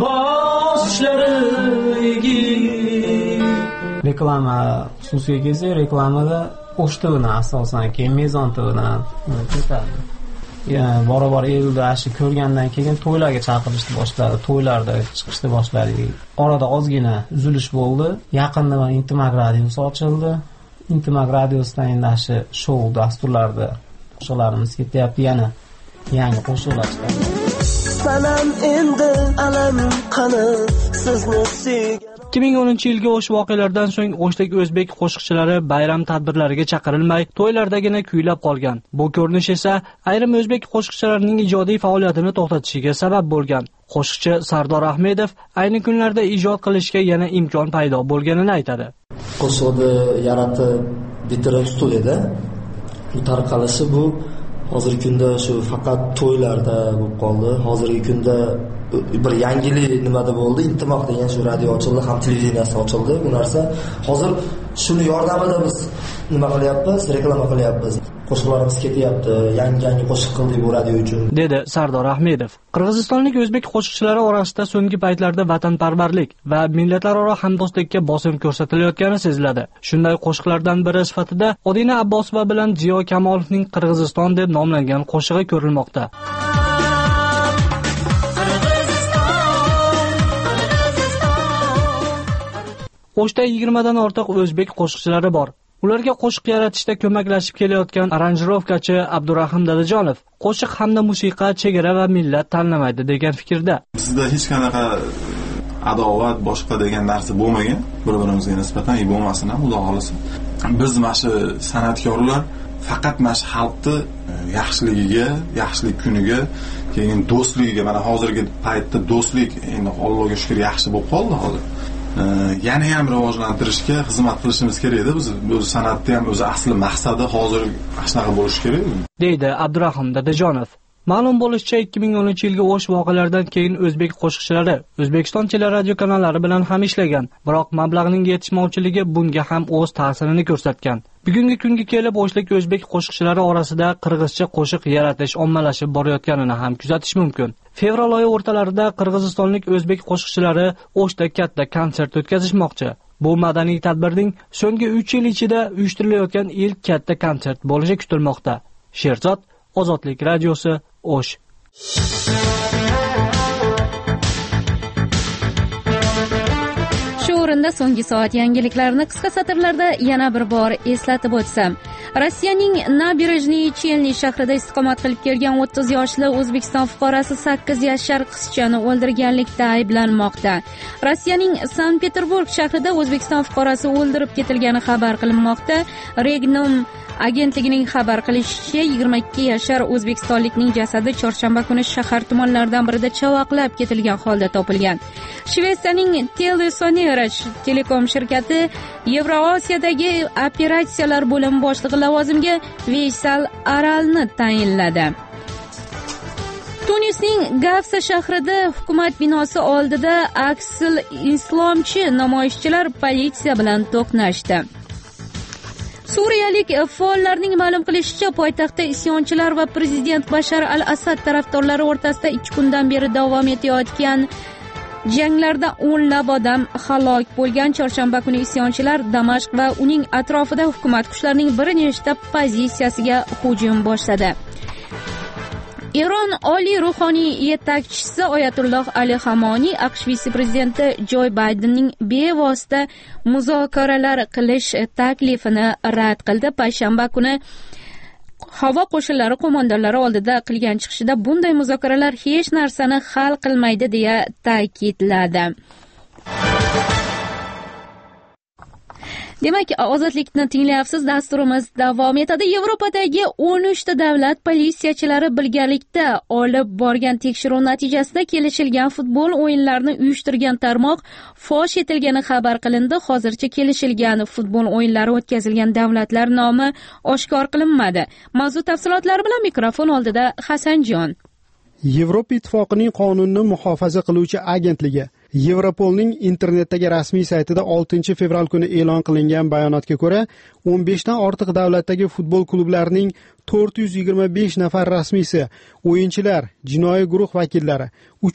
boshlariga reklama xususiy kelsa, reklamada O'sh tilidan asosan keyin mezon tilidan ketadi. Yani bora elda ashi ko'rgandan keyin to'ylarga chaqirishni boshladi, to'ylarda chiqishni boshladik. Orada ozgina uzilish bo'ldi. Yaqinda mana Intimak radiosi ochildi. Intimak radiosidan endi ashi shou dasturlarida qo'shiqlarimiz ketyapti, yana yangi qo'shiqlar chiqadi. Sanam endi alam qani sizni 2010-yilgi O'sh voqealaridan so'ng O'shlik o'zbek qo'shiqchilari bayram tadbirlariga chaqirilmay, to'ylardagina kuylab qolgan. Bu ko'rinish esa ayrim o'zbek qo'shiqchilarining ijodiy faoliyatini to'xtatishiga sabab bo'lgan. Qo'shiqchi Sardor Ahmedov ayni kunlarda ijod qilishga yana imkon paydo bo'lganini aytadi. Qo'shiqni yaratib bitirib studiyada tarqalishi bu hozirgi kunda shu faqat to'ylarda bo'lib qoldi. Hozirgi kunda bir yangilik nimada bo'ldi? Intimoq degan shu radio ochildi, ham televideniyasi ochildi. Bu narsa hozir shuni yordamida biz nima qilyapmiz? Reklama qilyapmiz. Qo'shiqlarimiz ketyapti. Yangi qo'shiq qildik bu radio uchun, dedi Sardor Ahmedov. Qirg'izistonlik o'zbek qo'shiqchilari orasida so'nggi paytlarda vatanparvarlik va millatlararo hamdo'stlikka bosim ko'rsatilayotgani seziladi. Shunday qo'shiqlardan biri sifatida Odina Abbosova bilan Ziyo Kamolovning Qirg'iziston deb nomlangan qo'shig'i ko'rilmoqda. O'shda 20 dan ortiq o'zbek qo'shiqchilari bor. Ularga qo'shiq yaratishda ko'maklashib kelayotgan aranjirovkachi Abdurahim Dadajonov qo'shiq hamda musiqa chegara va millat tanlamaydi degan fikrda. Sizda hech qanaqa adovat boshqa degan narsa bo'lmagan, bir-birimizga nisbatan bo'lmasin ham, xudo xolasa. Biz mana shu san'atkorlar faqat mana shu xalqni yaxshiligiga, yaxshilik kuniga, keyin do'stligiga, mana hozirgi paytda do'stlik endi Allohga shukr yaxshi bo'lib qoldi hozir. Yana ham rivojlantirishga xizmat qilishimiz kerak edi. Biz san'atda ham o'zi asli maqsadi hozir shunaqa bo'lishi kerak, deydi Abdurahim Dadajonov. Ma'lum bo'lishicha 2010-yilgi O'sh voqealaridan keyin o'zbek qo'shiqchilari O'zbekiston teleradio kanallari bilan ham ishlagan, biroq mablag'ning yetishmovchiligi bunga ham o'z ta'sirini ko'rsatgan. Bugungi kunga kelib O'shlik o'zbek qo'shiqchilari orasida qirg'izcha qo'shiq yaratish ommalashib borayotganini ham kuzatish mumkin. Fevral oyi o'rtalarida qirg'izistonlik o'zbek qo'shiqchilari O'shda katta konsert o'tkazishmoqchi. Bu madaniy tadbirning so'nggi 3 yil ichida uyushtirilayotgan ilk katta konsert bo'lishi kutilmoqda. Sherzod, Ozodlik radiosi, O'sh. Shu o'rinda so'nggi soat yangiliklarini qisqa satrlarda yana bir bor eslatib o'tsam. Rossiyaning Naberejniy Chelny shahrida istiqomat qilib kelgan 30 yoshli O'zbekiston fuqarosi 8 yashar qizchani o'ldirganlikda ayblanmoqda. Rossiyaning Sankt-Peterburg shahrida O'zbekiston fuqarosi o'ldirib ketilgani xabar qilinmoqda. Regnum agentligining xabar qilishicha 22 yashar o'zbekistonlikning jasadi chorshanba kuni shahar tumanlaridan birida chavaqlab ketilgan holda topilgan. Shvetsiyaning Telesonera telekom shirkati Yevroosiyodagi operatsiyalar bo'limi boshlig'i lavozimiga Veysal Aralni tayinladi. Tunisning Gafsa shahrida hukumat binosi oldida aksil islomchi namoyishchilar politsiya bilan to'qnashdi. Suriyalik faollarning ma'lum qilishicha, poytaxtda isyonchilar va prezident Bashar al-Asad tarafdorlari o'rtasida 2 kundan beri davom etayotgan janglarda o'nlab odam halok bo'lgan. Chorshanba kuni isyonchilar Damashq va uning atrofida hukumat kuchlarining bir nechta pozitsiyasiga hujum boshladi. Eron oliy ruhoniy yetakchisi Oyatulloh Ali Xamoniy AQSh vitse-prezidenti Jo Baydenning bevosita muzokaralar qilish taklifini rad qildi. Payshanba kuni havo qo'shinlari qo'mondonlari oldida qilgan chiqishida bunday muzokaralar hech narsani hal qilmaydi deya ta'kidladi. Demak, ozodlikni tinglayapsiz, dasturimiz davom etadi. Yevropadagi 13 ta davlat politsiyachilari birgalikda olib borgan tekshiruv natijasida kelishilgan futbol o'yinlarini uyushtirgan tarmoq fosh etilgani xabar qilindi. Hozircha kelishilgan futbol o'yinlari o'tkazilgan davlatlar nomi oshkor qilinmadi. Mavzu tafsilotlari bilan mikrofon oldida Hasanjon. Yevropa Ittifoqining qonunni muhofaza qiluvchi agentligi Yevropolning internetdagi rasmiy saytida 6 fevral kuni e'lon qilingan bayonotga ko'ra, 15 dan ortiq davlatdagi futbol klublarining 425 nafar rasmiysi, o'yinchilar, jinoiy guruh vakillari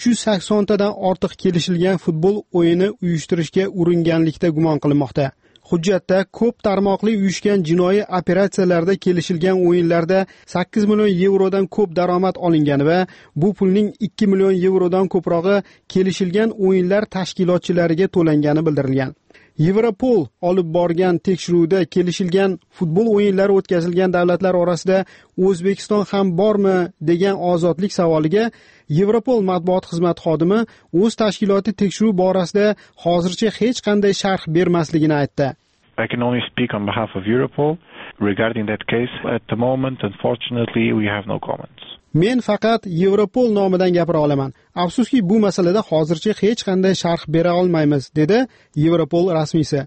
380 tadan ortiq kelishilgan futbol o'yini uyushtirishga uringanlikda gumon qilinmoqda. Hujjatda ko'p tarmoqli uyushgan jinoiy operatsiyalarda kelishilgan o'yinlarda 8 million yevrodan ko'p daromad olingani va bu pulning 2 million yevrodan ko'prog'i kelishilgan o'yinlar tashkilotchilariga to'langani bildirilgan. Yevropol olib borgan tekshiruvda kelishilgan futbol o'yinlari o'tkazilgan davlatlar orasida O'zbekiston ham bormi degan ozodlik savoliga Yevropol matbuot xizmati xodimi o'z tashkiloti tekshiruv borasida hozircha hech qanday sharh bermasligini aytdi. I can only speak on behalf of Europol regarding that case. At the moment, unfortunately, we have no comments. Men faqat Yevropol nomidan gapira olaman. Afsuski, bu masalada hozircha hech qanday sharh bera olmaymiz, dedi Yevropol rasmiysi.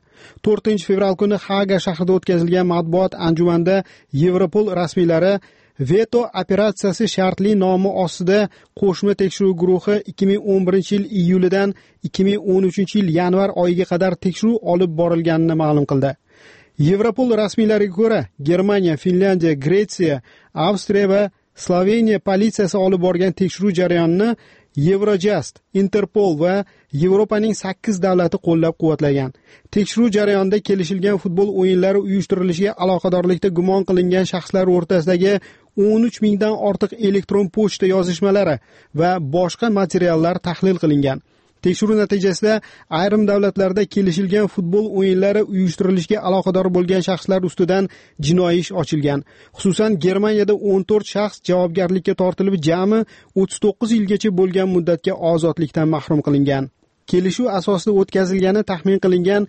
4 fevral kuni Haga shahrida o'tkazilgan matbuot anjumanida Yevropol rasmiylari Veto operatsiyasi shartli nomi ostida qo'shma tekshiruv guruhi 2011-yil iyulidan 2013-yil yanvar oyiga qadar tekshiruv olib borilganini ma'lum qildi. Yevropol rasmiylariga ko'ra, Germaniya, Finlandiya, Gretsiya, Avstriya va Sloveniya politsiyasi olib borgan tekshiruv jarayonini Eurojust, Interpol va Yevropaning 8 davlati qo'llab-quvvatlagan. Tekshiruv jarayonida kelishilgan futbol o'yinlari uyushtirilishiga aloqadorlikda gumon qilingan shaxslar o'rtasidagi 13 mingdan ortiq elektron pochta yozishmalari va boshqa materiallar tahlil qilingan. Tekshiruv natijasida ayrim davlatlarda kelishilgan futbol o'yinlari uyushtirilishiga aloqador bo'lgan shaxslar ustidan jinoiy ish ochilgan. Xususan, Germaniyada 14 shaxs javobgarlikka tortilib, jami 39 yilgacha bo'lgan muddatga ozodlikdan mahrum qilingan. Kelishuv asosida o'tkazilgani taxmin qilingan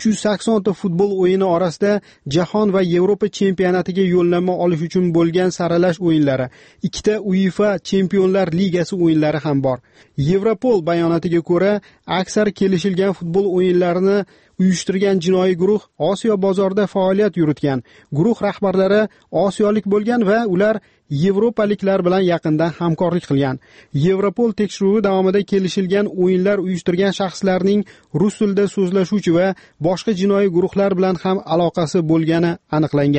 380 ta futbol o'yini orasida Jahon va Yevropa chempionatiga yo'llanma olish uchun bo'lgan saralash o'yinlari, 2 ta UEFA Chempionlar Ligasi o'yinlari ham bor. Yevropol bayonotiga ko'ra, aksar kelishilgan futbol o'yinlarini uyushtirgan jinoiy guruh Osiyo bozorida faoliyat yuritgan. Guruh rahbarlari osiyolik bo'lgan va ular yevropaliklar bilan yaqindan hamkorlik qilgan. Yevropol tekshiruvi davomida kelishilgan o'yinlar uyushtirgan shaxslarning rus tilida so'zlashuvchi va boshqa jinoiy guruhlar bilan ham aloqasi bo'lgani aniqlangan.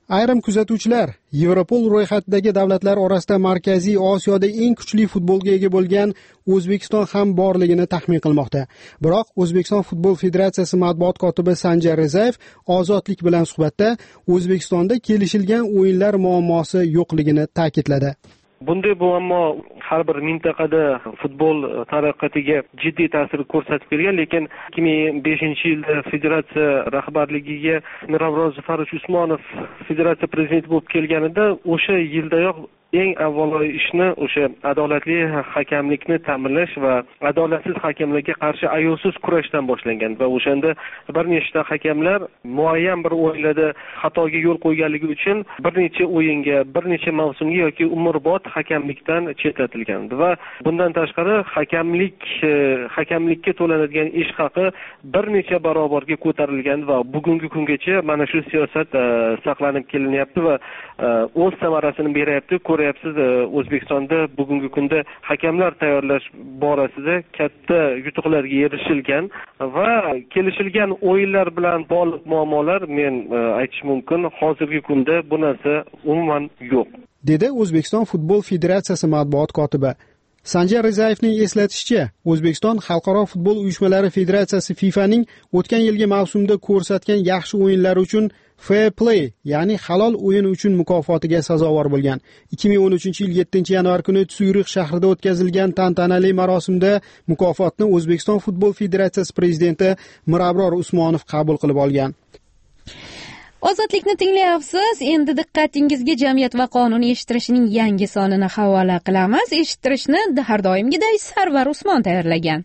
Ayrim kuzatuvchilar Yevropol ro'yxatidagi davlatlar orasida Markaziy Osiyoda eng kuchli futbolga ega bo'lgan O'zbekiston ham borligini taxmin qilmoqda. Biroq O'zbekiston Futbol Federatsiyasi matbuot kotibi Sanjar Rizayev Ozodlik bilan suhbatda O'zbekistonda kelishilgan o'yinlar muammosi yo'qligini ta'kidladi. Bunday muammo har bir mintaqada futbol taraqqiyotiga jiddiy ta'sir ko'rsatib kelgan, lekin 2005-yilda federatsiya rahbarligiga Mirobrod Zafarovich Usmonov federatsiya prezidenti bo'lib kelganida o'sha yildayoq eng avvalo ishni o'sha adolatli hakamlikni ta'minlash va adolatsiz hakamlarga qarshi ayovsiz kurashdan boshlangan va o'shanda bir nechta hakamlar muayyan bir o'yinlarda xatoga yo'l qo'yganligi uchun bir necha o'yinga, bir necha mavsumga yoki umrbod hakamlikdan chetlatilgan va bundan tashqari hakamlikka to'lanadigan ish haqi bir necha barobarga ko'tarilgan va bugungi kungacha mana shu siyosat saqlanib kelinyapti va o'z samarasini beryapti. Ko'ryapsiz, O'zbekistonda bugungi kunda hakamlar tayyorlash borasida katta yutuqlarga erishilgan va kelishilgan o'yinlar bilan bog'liq muammolar men aytish mumkin hozirgi kunda bu narsa umuman yo'q, dedi O'zbekiston Futbol Federatsiyasi matbuot kotibi. Sanjar Rizayevning eslatishicha, O'zbekiston Xalqaro futbol uyushmalari federatsiyasi FIFAning o'tgan yilgi mavsumda ko'rsatgan yaxshi o'yinlari uchun Fair Play, ya'ni halol o'yin uchun mukofotiga sazovor bo'lgan. 2013-yil 7-yanvar kuni Tsyurix shahrida o'tkazilgan tantanali marosimda mukofotni O'zbekiston Futbol Federatsiyasi prezidenti Mirabror Usmonov qabul qilib olgan. Ozodlikni tinglayapsiz. Endi diqqatingizga jamiyat va qonun eshittirishning yangi sonini havola qilamiz. Eshittirishni har doimgidek Sarvar Usmon tayyorlagan.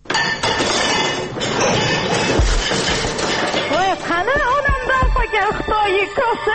Voy, qani onamdan qolgan Xitoyga ko'sa.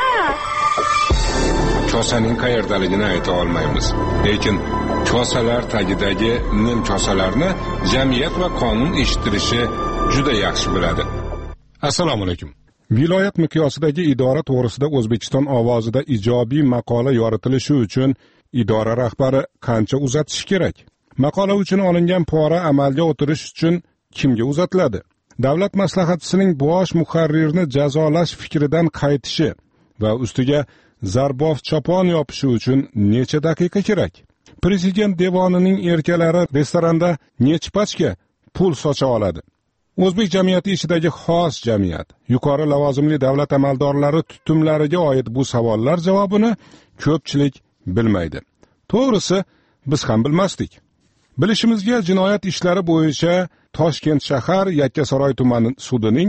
Kosaning qayerdaligini ayta olmaymiz. Lekin kosalar tagidagi nim kosalarni jamiyat va qonun eshittirishi juda yaxshi biladi. Assalomu alaykum. Viloyat miqyosidagi idora to'g'risida O'zbekiston ovozida ijobiy maqola yoritilishi uchun idora rahbari qancha uzatish kerak? Maqola uchun olingan pora amalga o'tirish uchun kimga uzatiladi? Davlat maslahatchisining bosh muharrirni jazolash fikridan qaytishi va ustiga zarbof chopon yopishi uchun necha daqiqa kerak? Prezident devonining erkalari restoranda necha pachka pul socha oladi? O'zbek jamiyati ichidagi xos jamiyat, yuqori lavozimli davlat amaldorlari tutumlariga oid bu savollar javobini ko'pchilik bilmaydi. To'g'risi, biz ham bilmasdik. Bilishimizga jinoyat ishlari bo'yicha Toshkent shahar Yakkasaroy tumani sudining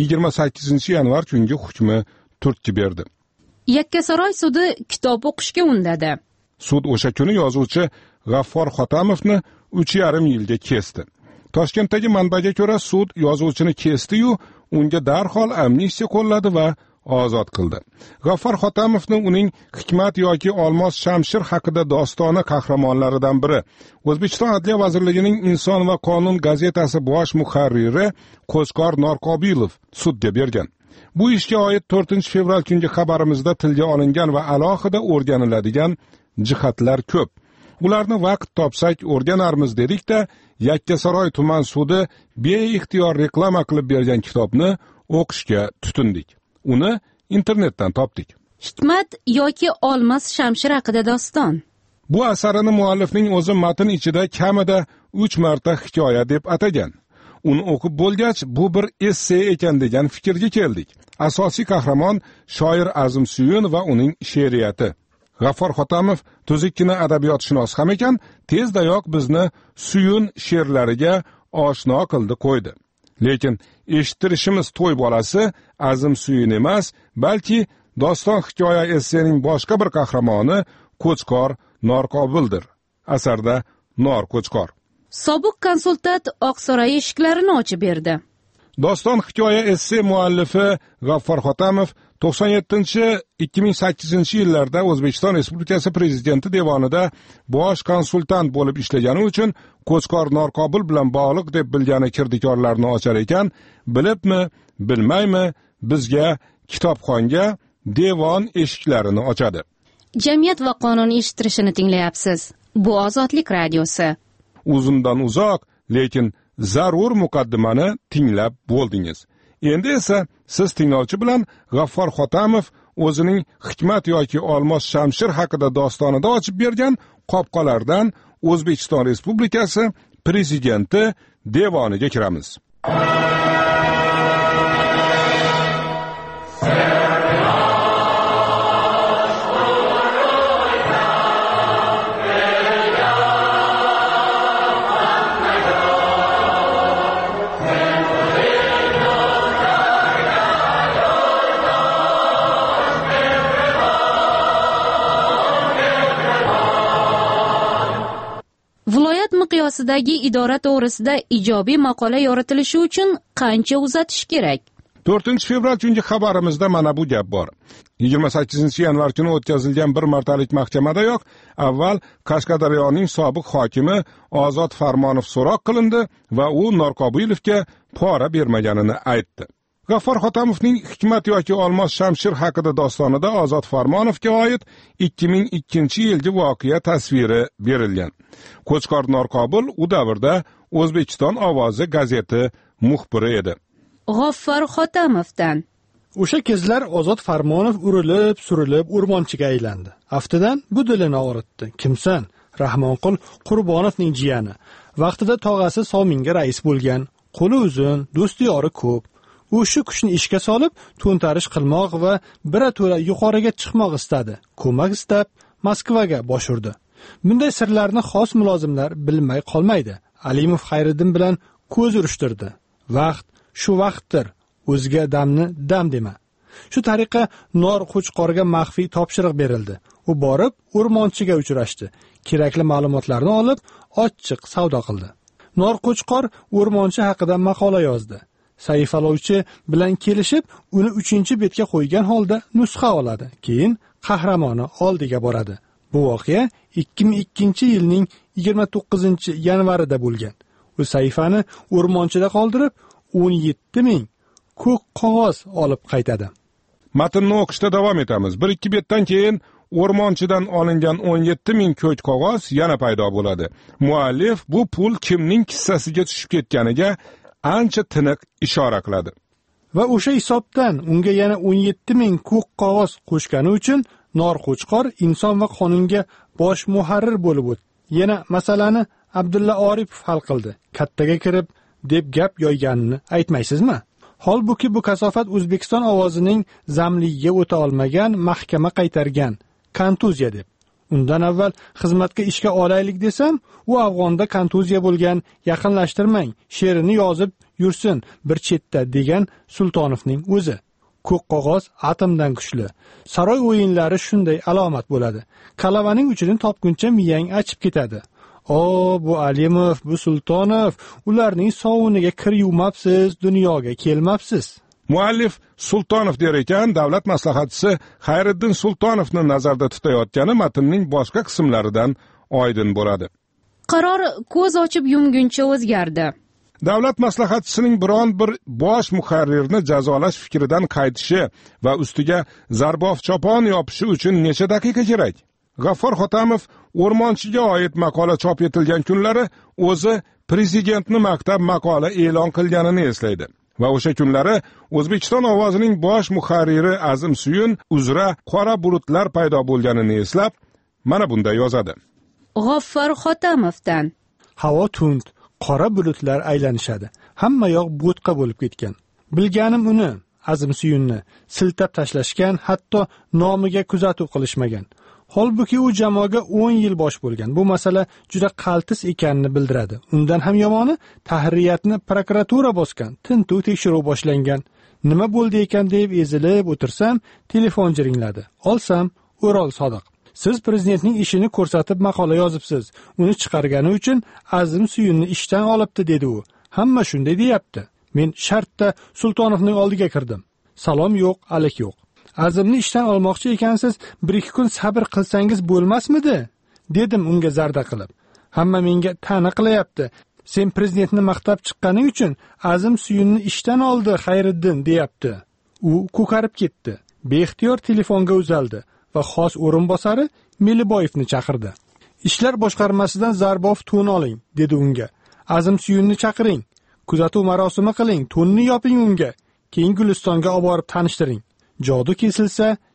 28-yanvar kungi hukmi turtki berdi. Yakkasaroy sudi kitob o'qishga undadi. Sud o'sha kuni yozuvchi G'affor Xotamovni 3,5 yilga kesdi. Toshkentdagi manbaga ko'ra sud yozuvchini kesdi-yu, unga darhol amnistiya qo'lladi va ozod qildi. G'affor Xotamovni uning Hikmat yoki Olmos Shamshir haqida dostoni qahramonlaridan biri O'zbekiston Adliya vazirligining Inson va qonun gazetasi bosh muharriri Qo'chqor Norqobilov sudga bergan. Bu ishga oid 4-fevral kungi xabarimizda tilga olingan va alohida o'rganiladigan jihatlar ko'p. Ularni vaqt topsak o'rganarmiz dedik-da, Yakkasaroy tuman sudi beixtiyor reklama qilib bergan kitobni o'qishga tutindik. Uni internetdan topdik. Hikmat yoki Olmos Shamshir haqida doston. Bu asarini muallifning o'zi matn ichida kamida 3 marta hikoya deb atagan. Uni o'qib bo'lgach, bu bir esse ekan degan fikrga keldik. Asosiy qahramon shoir Azim Suyun va uning she'riyati. G'affor Xotamov tuzikkina adabiyotshunos ham ekan, tezdayoq bizni Suyun she'rlariga oshno qildi qo'ydi. Lekin eshittirishimiz to'y bolasi Azim Suyun emas, balki doston hikoya essening boshqa bir qahramoni Qo'chqor Norqobildir. Asarda Nor Qo'chqor. Sobiq konsultant Oqsaroy eshiklarini ochib berdi. Doston hikoya esse muallifi G'affor Xotamov 97-2008-yillarda O'zbekiston Respublikasi prezidenti devonida bosh konsultant bo'lib ishlagani uchun Qo'chqor Norqobil bilan bog'liq deb bilgani kirdikorlarni ochar ekan, bilibmi, bilmaymi, bizga kitobxonga devon eshiklarini ochadi. Jamiyat va qonun eshittirishini tinglayapsiz. Bu Ozodlik radiosi. Uzundan uzoq, lekin zarur muqaddimani tinglab bo'ldingiz. Endi esa siz tinglovchi bilan G'affor Xotamov o'zining hikmat yoki olmos shamshir haqida dostonida ochib bergan qopqalardan O'zbekiston Respublikasi Prezidenti devoniga kiramiz. Viloyat miqyosidagi idora to'g'risida ijobiy maqola yoritilishi uchun qancha uzatish kerak? 4-fevral kungi xabarimizda mana bu gap bor. 28-yanvar kuni o'tkazilgan bir martalik mahkamadayoq avval Qashqadaryoning sobiq hokimi Ozod Farmonov so'roq qilindi va u Norqobilovga pora bermaganini aytdi. G'affar Xotamovning hikmat yoki olmos shamshir haqida dostonida Ozod Farmonovga oid 2002-yilgi voqea tasviri berilgan. Qo'chqor Norqobil u davrda O'zbekiston ovozi gazeti muxbiri edi. G'affar Xotamovdan o'sha kezlar Ozod Farmonov urilib, surilib o'rmonchiga aylandi. Aftidan bu dilini og'ritdi. Kimsan? Rahmonqul Qurbonovning jiyani. Vaqtida tog'asi Sominga rais bo'lgan. Qo'li uzun, do'stiyori ko'p. U shu kuchni ishga solib, to'ntarish qilmoq va birato'la yuqoriga chiqmoq istadi. Ko'mak istab Moskvaga bosh urdi. Bunday sirlarni xos mulozimlar bilmay qolmaydi. Alimov Xayriddin bilan ko'z urishtirdi. Vaqt shu vaqtdir. O'zga damni dam dema. Shu tariqa Nor Qo'chqorga maxfiy topshiriq berildi. U borib o'rmonchiga uchrashdi. Kerakli ma'lumotlarni olib, ochiq savdo qildi. Nor Qo'chqor o'rmonchi haqida maqola yozdi. Sahifalovchi bilan kelishib, uni 3-betga qo'ygan holda nusxa oladi. Keyin qahramoni oldiga boradi. Bu voqea 2002-yilning 29-yanvarida bo'lgan. U sahifani o'rmonchida qoldirib, 17,000 ko'k qog'oz olib qaytadi. Matnni o'qishda davom etamiz. 1-2 betdan keyin o'rmonchidan olingan 17,000 ko'k qog'oz yana paydo bo'ladi. Muallif bu pul kimning kissasiga tushib ketganiga ancha tiniq ishora qiladi. Va o'sha hisobdan unga yana 17,000 ko'k qog'oz qo'shgani uchun Nor Qo'chqor inson va qonunga bosh muharrir bo'lib o'tdi. Yana masalani Abdulla Oripov hal qildi. Kattaga kirib deb gap yoyganini aytmaysizmi? Holbuki bu kasofat O'zbekiston ovozining zamligiga o'ta olmagan mahkama qaytargan kontuziya deb. Undan avval xizmatga ishga olaylik desam, u Afg'onda kontuziya bo'lgan, yaqinlashtirmang, she'rini yozib yursin bir chetda degan Sultonovning o'zi. Ko'k qog'oz atomdan kuchli. Saroy o'yinlari shunday alomat bo'ladi. Kalavaning uchini topguncha miyang achib ketadi. Bu Alimov, bu Sultonov, ularning sovuniga kir yumabsiz, dunyoga kelmabsiz. Muallif Sultonov der ekan, davlat maslahatchisi Xayriddin Sultonovni nazarda tutayotgani matnning boshqa qismlaridan oydin bo'ladi. Qaror ko'z ochib yumguncha o'zgardi. Davlat maslahatchisining biron bir bosh muharrirni jazolash fikridan qaytishi va ustiga zarbof chopon yopishi uchun necha daqiqa kerak? G'affar Xotamov o'rmonchiga oid maqola chop etilgan kunlari o'zi prezidentni maqtab maqola e'lon qilganini eslaydi. Va o'sha kunlari O'zbekiston ovozining bosh muharriri Azim Suyun uzra qora bulutlar paydo bo'lganini eslab, mana bunday yozadi. G'affar Xotamovdan havo tund, qora bulutlar aylanishadi. Hamma yoq bo'tqa bo'lib ketgan. Bilganim uni, Azim Suyunni siltab tashlashgan, hatto nomiga kuzatuv qilishmagan. Holbuki u jamoaga 10 yil bosh bo'lgan. Bu masala juda qaltis ekanini bildiradi. Undan ham yomoni, tahririyatni prokuratura bosgan, tintuv tekshiruv boshlangan. Nima bo'ldi ekan deb ezilib o'tirsam, telefon jiringladi. Olsam, O'rol Sodiq. Siz prezidentning ishini ko'rsatib maqola yozibsiz. Uni chiqargani uchun Azim Suyunni ishdan olibdi dedi u. Hamma shunday deyapti. Men shartda Sultonovning oldiga kirdim. Salom yo'q, alik yo'q. Azimni ishdan olmoqchi ekansiz, 1-2 kun sabr qilsangiz bo'lmasmidi? Dedim unga zarda qilib. Hamma menga ta'na qilyapti. Sen prezidentni maqtab chiqqaning uchun Azim Suyunni ishdan oldi Xayriddin deyapti. U ko'karib ketdi. Beixtiyor telefonga uzaldi va xos o'rinbosari Meliboyevni chaqirdi. Ishlar boshqarmasidan zarbof to'n oling, dedi unga. Azim Suyunni chaqiring. Kuzatuv marosimi qiling, to'nni yoping unga. Keyin Gulistonga olib borib tanishtiring. Jodu kesilsa,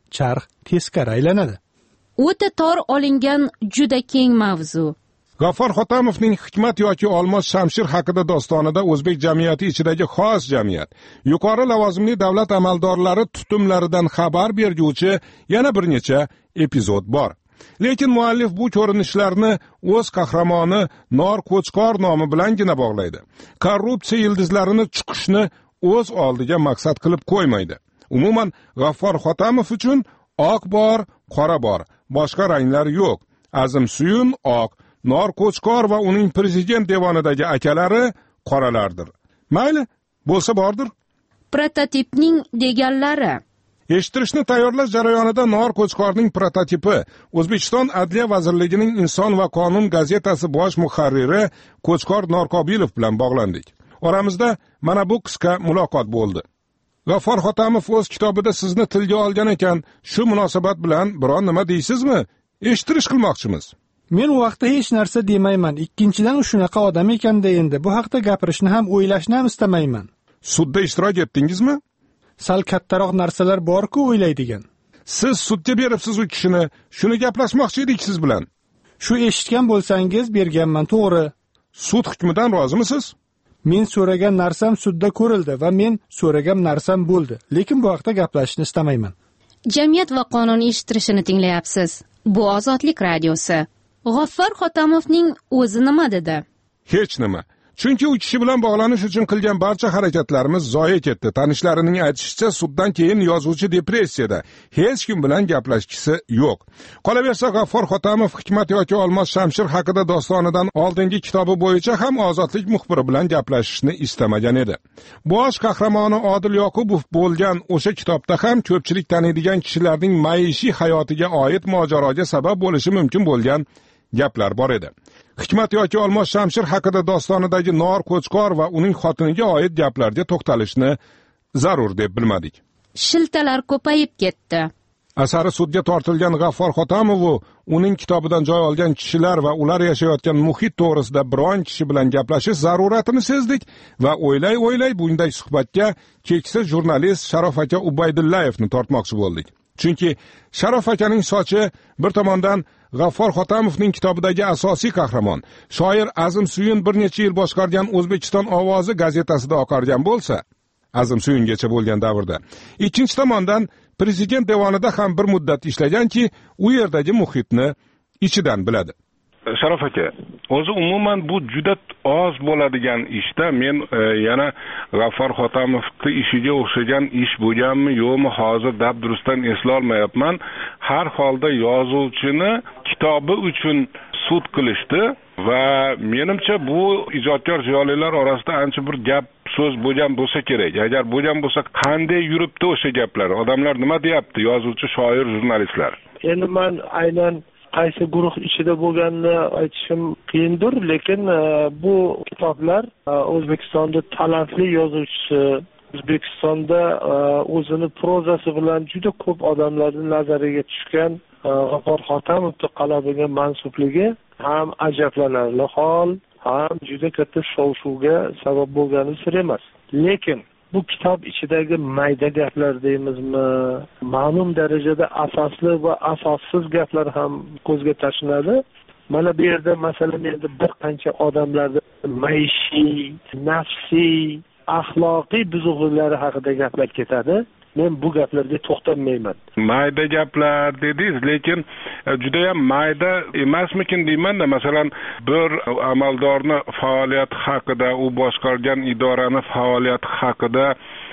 charx teskari aylanadi. O'ta tor olingan juda keng mavzu. G'affor Hotamovning Hikmat yoki Olmos Shamshir haqida dostonida o'zbek jamiyati ichidagi xos jamiyat, yuqori lavozimli davlat amaldorlari tutumlaridan xabar berguvchi yana bir necha epizod bor. Lekin muallif bu ko'rinishlarni o'z qahramoni Nor Qo'chqor nomi bilangina bog'laydi. Korrupsiya yildizlarini chiqishni o'z oldiga maqsad qilib qo'ymaydi. Umuman G'affor Hotamov uchun oq bor, qora bor, boshqa ranglar yo'q. Azim Suyun oq, Nor Qo'chqor va uning prezident devonidagi akalari qoralardir. Mayli, bo'lsa bordir. Prototipning deganlari. Eshittirishni tayyorlash jarayonida Nor Qo'chqorning prototipi O'zbekiston Adliya vazirligining Inson va qonun gazetasi bosh muharriri Qo'chqor Norqobilov bilan bog'landik. Oramizda mana bu qisqa muloqot bo'ldi. G'affor Hotamov o'z kitobida sizni tilga olgan ekan, shu munosabat bilan biron nima deysizmi? Eshittirish qilmoqchimiz. Men u vaqtda hech narsa demayman. Ikkinchidan u shunaqa odam ekanda endi bu haqda gapirishni ham o'ylashni ham istamayman. Sudda ishtirok etdingizmi? Sal kattaroq narsalar bor-ku o'ylaydigan. Siz sudga beribsiz u kishini. Shuni gaplashmoqchi edik siz bilan. Shu eshitgan bo'lsangiz berganman, to'g'ri. Sud hukmidan rozimisiz? Men so'ragan narsam sudda ko'rildi va men so'ragan narsam bo'ldi. Lekin bu haqda gaplashishni istamayman. Jamiyat va qonun eshittirishini tinglayapsiz. Bu Ozodlik radiosi. G'affor Hotamovning o'zi nima dedi? Hech nima. Chunki u kishi bilan bog'lanish uchun qilgan barcha harakatlarimiz zoye ketdi. Tanishlarining aytishicha, suddan keyin yozuvchi depressiyada. Hech kim bilan gaplashgisi yo'q. Qolaversa, G'affor Hotamov Hikmat yoki Olmos Shamshir haqida dostonidan oldingi kitobi bo'yicha ham Ozodlik muxbiri bilan gaplashishni istamagan edi. Bosh qahramoni Odil Yoqubov bo'lgan o'sha kitobda ham ko'pchilik taniydigan kishilarning maishiy hayotiga oid mojaroga sabab bo'lishi mumkin bo'lgan gaplar bor edi. Hikmat yoki Olmos Shamshir haqida dostonidagi Nor Qo'chqor va uning xotiniga oid gaplarga to'xtalishni zarur deb bilmadik. Shiltalar ko'payib ketdi. Asari sudga tortilgan G'affor Hotamov uning kitobidan joy olgan kishilar va ular yashayotgan muhit to'g'risida biron kishi bilan gaplashish zaruratini sezdik va o'ylay bunday suhbatga keksa jurnalist Sharof aka Ubaydullayevni tortmoqchi bo'ldik. Chunki Sharof akaning sochi bir tomondan G'affor Hotamovning kitobidagi asosiy qahramon, shoir Azim Suyun bir necha yil boshqargan O'zbekiston ovozi gazetasida oqargan bo'lsa, Azim Suyungacha bo'lgan davrda. Ikkinchi tomondan prezident devonida ham bir muddat ishlaganki, u yerdagi muhitni ichidan biladi. Sharof aka, o'zi umuman bu juda oz bo'ladigan ishda men yana G'affor Hotamovning ishiga o'xshagan ish bo'lganmi, yo'qmi hozir dabdurustdan eslolmayapman. Har holda yozuvchini kitobi uchun sud qilishdi va menimcha bu ijodkor ziyolilar orasida ancha bir gap so'z bo'lgan bo'lsa kerak. Agar bo'lgan bo'lsa, qanday yuribdi o'sha gaplar? Odamlar nima deyapti? Yozuvchi, shoir, jurnalistlar. Endi men aynan qaysi guruh ichida bo'lganini aytishim qiyindir, lekin bu kitoblar O'zbekistonda talantli yozuvchisi, O'zbekistonda o'zini prozasi bilan juda ko'p odamlarning nazariga tushgan G'affor Hotamovning qalamiga mansubligi ham ajablanarli hol, ham juda katta shov-shuvga sabab bo'lgani sir emas. Lekin bu kitob ichidagi mayda gaplar deymizmi, ma'lum darajada asosli va asossiz gaplar ham ko'zga tashlanadi. Mana bu yerda masalan endi bir qancha odamlarning maishiy, nafsiy, axloqiy buzuqliklari haqida gaplar ketadi. Men bu gaplarga to'xtalmayman. Mayda gaplar dedingiz, lekin juda ham mayda emasmikin deyman-da. Masalan, bir amaldorni faoliyati haqida, u boshqargan idorani faoliyati haqida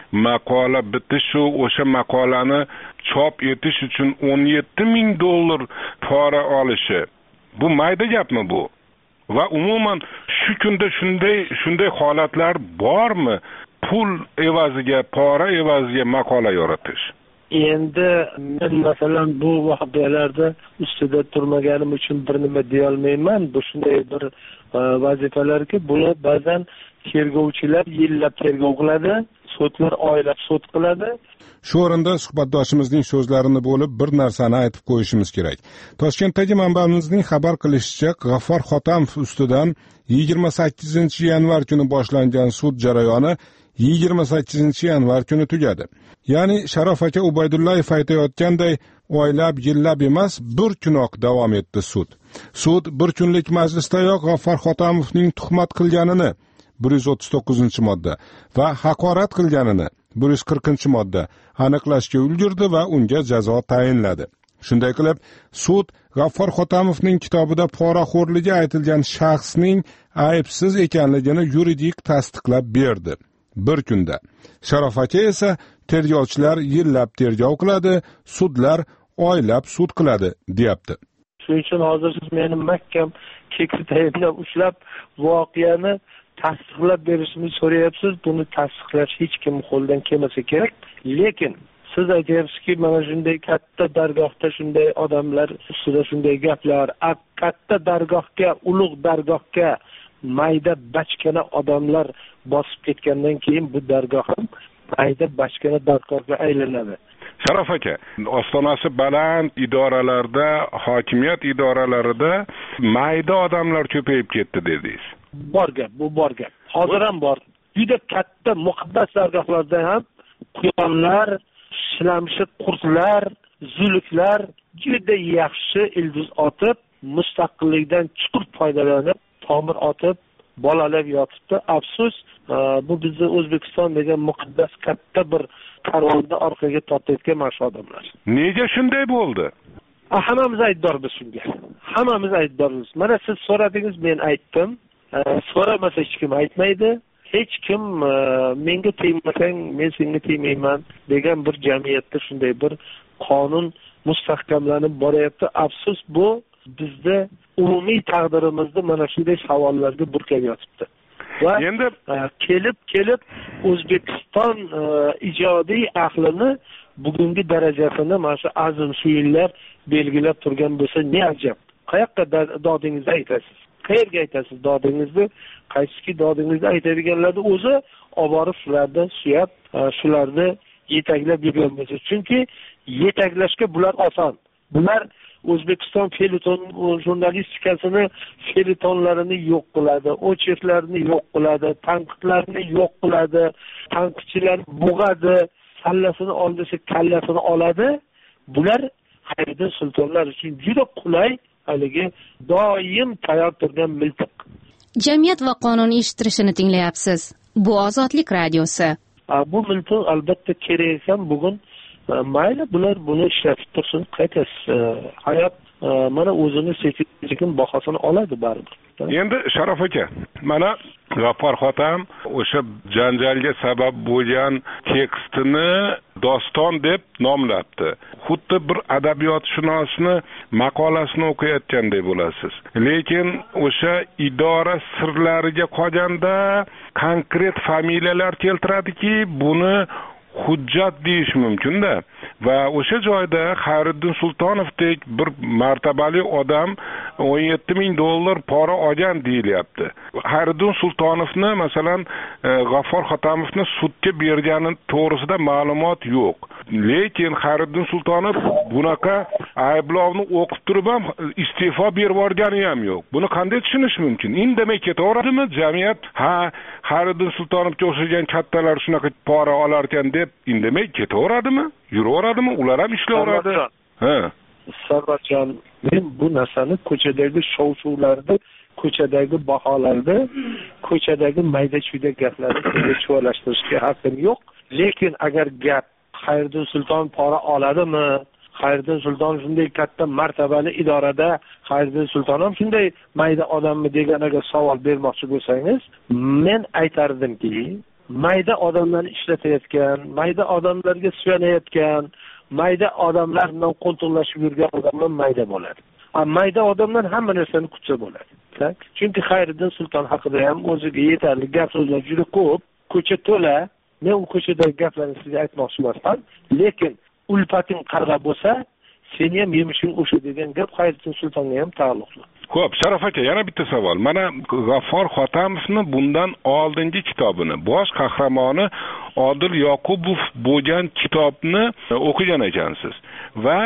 maqola bitish, o'sha maqolani chop etish uchun $17,000 pora olishi. Bu mayda gapmi bu? Va umuman shu kunda shunday holatlar bormi? Pul evaziga, pora evaziga maqola yoritish. Endi men masalan bu voqealarda ustida turmaganim uchun bir nima deya olmayman. Bu shunday bir vazifalarki, buni ba'zan tergovchilar yillab tergov qiladi, sudlar oylab sud qiladi. Shu o'rinda suhbatdoshimizning so'zlarini bo'lib bir narsani aytib qo'yishimiz kerak. Toshkentdagi manbamizning xabar qilishicha, G'affor Hotamov ustidan 28 yanvar kuni boshlangan sud jarayoni 28 yanvar kuni tugadi. Ya'ni Sharof aka Ubaydullayev aytayotganday oylab, yillab emas, bir kunoq davom etdi sud. Sud bir kunlik majlisdayoq G'affor Xotamovning tuhmat qilganini 139-modda va haqorat qilganini 140-modda aniqlashga ulgurdi va unga jazo tayinladi. Shunday qilib, sud G'affor Xotamovning kitobida poraxo'rligi aytilgan shaxsning aybsiz ekanligini yuridik tasdiqlab berdi. Bir kunda. Sharof aka esa tergovchilar yillab tergov qiladi, sudlar oylab sud qiladi, deyapti. Shuning uchun hozir siz meni mahkam kekritayimdan ushlab voqeani tasdiqlab berishni so'rayapsiz. Buni tasdiqlash hech kim qo'ldan kelmasa kerak. Lekin siz aytyapsizki, mana shunday katta dargohda shunday odamlar ustida shunday gaplar, katta dargohga, ulug' dargohga mayda bachkana odamlar bosib ketgandan keyin bu dargoh ham mayda bachkana dargohga aylanadi. Sharof aka, ostonasi baland idoralarda, hokimiyat idoralarida mayda odamlar ko'payib ketdi dedingiz. Bor gap, bu bor gap. Hozir ham bor. Juda katta muqaddas dargohlarda ham quyonlar, shilamshiq qurtlar, zuluklar juda yaxshi ilduz otib, mustaqillikdan chuqur foydalanib, tomir otib, bolalab yotibdi. Afsus, bu bizni O'zbekiston degan muqaddas katta bir karvonni orqaga tortayotgan mana shu odamlar. Nega shunday bo'ldi? Hammamiz aybdormiz shunga. Hammamiz aybdormiz. Mana siz so'radingiz, men aytdim. So'ramasa hech kim aytmaydi. Hech kim menga tegmasang, men senga tegmayman degan bir jamiyatda shunday bir qonun mustahkamlanib boryapti. Afsus, bu bizda umumiy taqdirimizni mana shunday savollarga burkab yotibdi. Va endi kelib O'zbekiston ijodiy aqlini bugungi darajasini mana shu azm suyillar belgilab turgan bo'lsa, ne ajab. Qayoqqa dodingizni aytasiz? Qayerga aytasiz dodingizni? Qaysiki dodingizni aytadiganlarni o'zi olib borib shularni suyab, shularni yetaklab yurgan bo'lsa. Chunki yetaklashga bular oson. Bular O'zbekiston feliton jurnalistikasini, felitonlarini yo'q qiladi, ocherklarini yo'q qiladi, tanqidlarni yo'q qiladi, tanqidchilar bug'adi, sallasini oldisi kallasini oladi. Bular Xayriddin Sultonlar uchun juda qulay, haligi doim tayyor turgan miltiq. Jamiyat va qonun eshittirishini tinglayapsiz. Bu Ozodlik radiosi. Bu miltiq albatta kerak ekan bugun. Mayli, bular buni ishlatib tursin, qaytasiz. Hayot mana o'zini sekin bahosini oladi baribir. Endi Sharof aka, mana G'affor Xotam o'sha janjalga sabab bo'lgan tekstini doston deb nomlabdi. Xuddi bir adabiyotshunosni maqolasini o'qiyotgandek bo'lasiz. Lekin o'sha idora sirlariga qolganda konkret familiyalar keltiradiki, buni hujjat deyish mumkin-da. Va o'sha joyda Xayriddin Sultonovdek bir martabali odam $17,000 pora olgan deyilyapti. Xayriddin Sultonovni, masalan, G'affor Xotamovni sudga bergani to'g'risida ma'lumot yo'q. Lekin Xayriddin Sultonov bunaqa ayblovni o'qib turib ham iste'fo berib yuborgani ham yo'q. Buni qanday tushunish mumkin? Indamay ketaveradimi jamiyat? Xayriddin Sultonovga o'xshagan kattalar shunaqa pora olar ekan deb indamay ketaveradimi? Yuraveradimi? Ular ham ishlayveradi. Sarvarjon, men bu narsani ko'chadagi shov-shuvlarni, ko'chadagi baholarni, ko'chadagi mayda-chuyda gaplarni chuvalashtirishga haqqim yo'q. Lekin agar gap Xayriddin Sulton pora oladimi? Xayriddin Sulton shunday katta martabali idorada, Xayriddin Sulton ham shunday mayda odammi deganiga savol bermoqchi bo'lsangiz, men aytardimki, mayda odamlarni ishlatayotgan, mayda odamlarga suyanayotgan, mayda odamlar bilan qo'ltiqlashib yurgan odamlar mayda bo'ladi. Mayda odamlar hamma narsani kutsa bo'ladi. Chunki Xayriddin Sulton haqida ham o'ziga yetarli gap so'zlar juda ko'p, ko'cha to'la. Men u ko'chadagi gaplarni sizga aytmoqchi emasman, lekin ulfating qarg'a bo'lsa, seni ham yemishing o'sha degan gap Xayriddin Sultonga ham taalluqli. Xo'p, Sharof aka, yana bitta savol. Mana G'affor Xotamovni bundan oldingi kitobini, bosh qahramoni Odil Yoqubov bo'lgan kitobni o'qigan ekansiz. va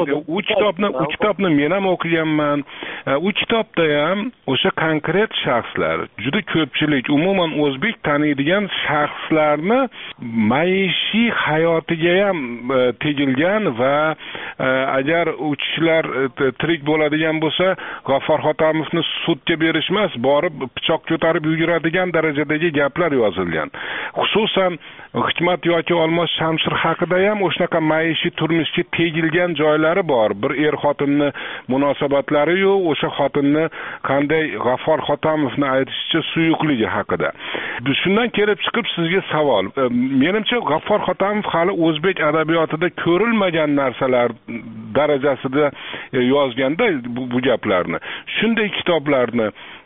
u kitobni men ham o'qiganman. U kitobda ham o'sha konkret shaxslar, juda ko'pchilik umuman o'zbek taniydigan shaxslarni maishiy hayotiga ham tegilgan va agar u kishilar tirik bo'ladigan bo'lsa, G'affor Hotamovni sudga berishmas, borib pichoq ko'tarib yuguradigan darajadagi gaplar yozilgan. Xususan Hikmat yoki Olmos Shamshir haqida ham o'shanaqa maishiy turmushga tegilgan joylari bor. Bir xotinni munosabatlari yo'q, o'sha xotinni qanday G'affor Hotamovni aytishicha suyuqligi haqida. Shundan kelib chiqib sizga savol. Menimcha G'affor Hotamov hali o'zbek adabiyotida ko'rilmagan narsalar darajasida yozganda bu gaplarni. Shunday kitoblarni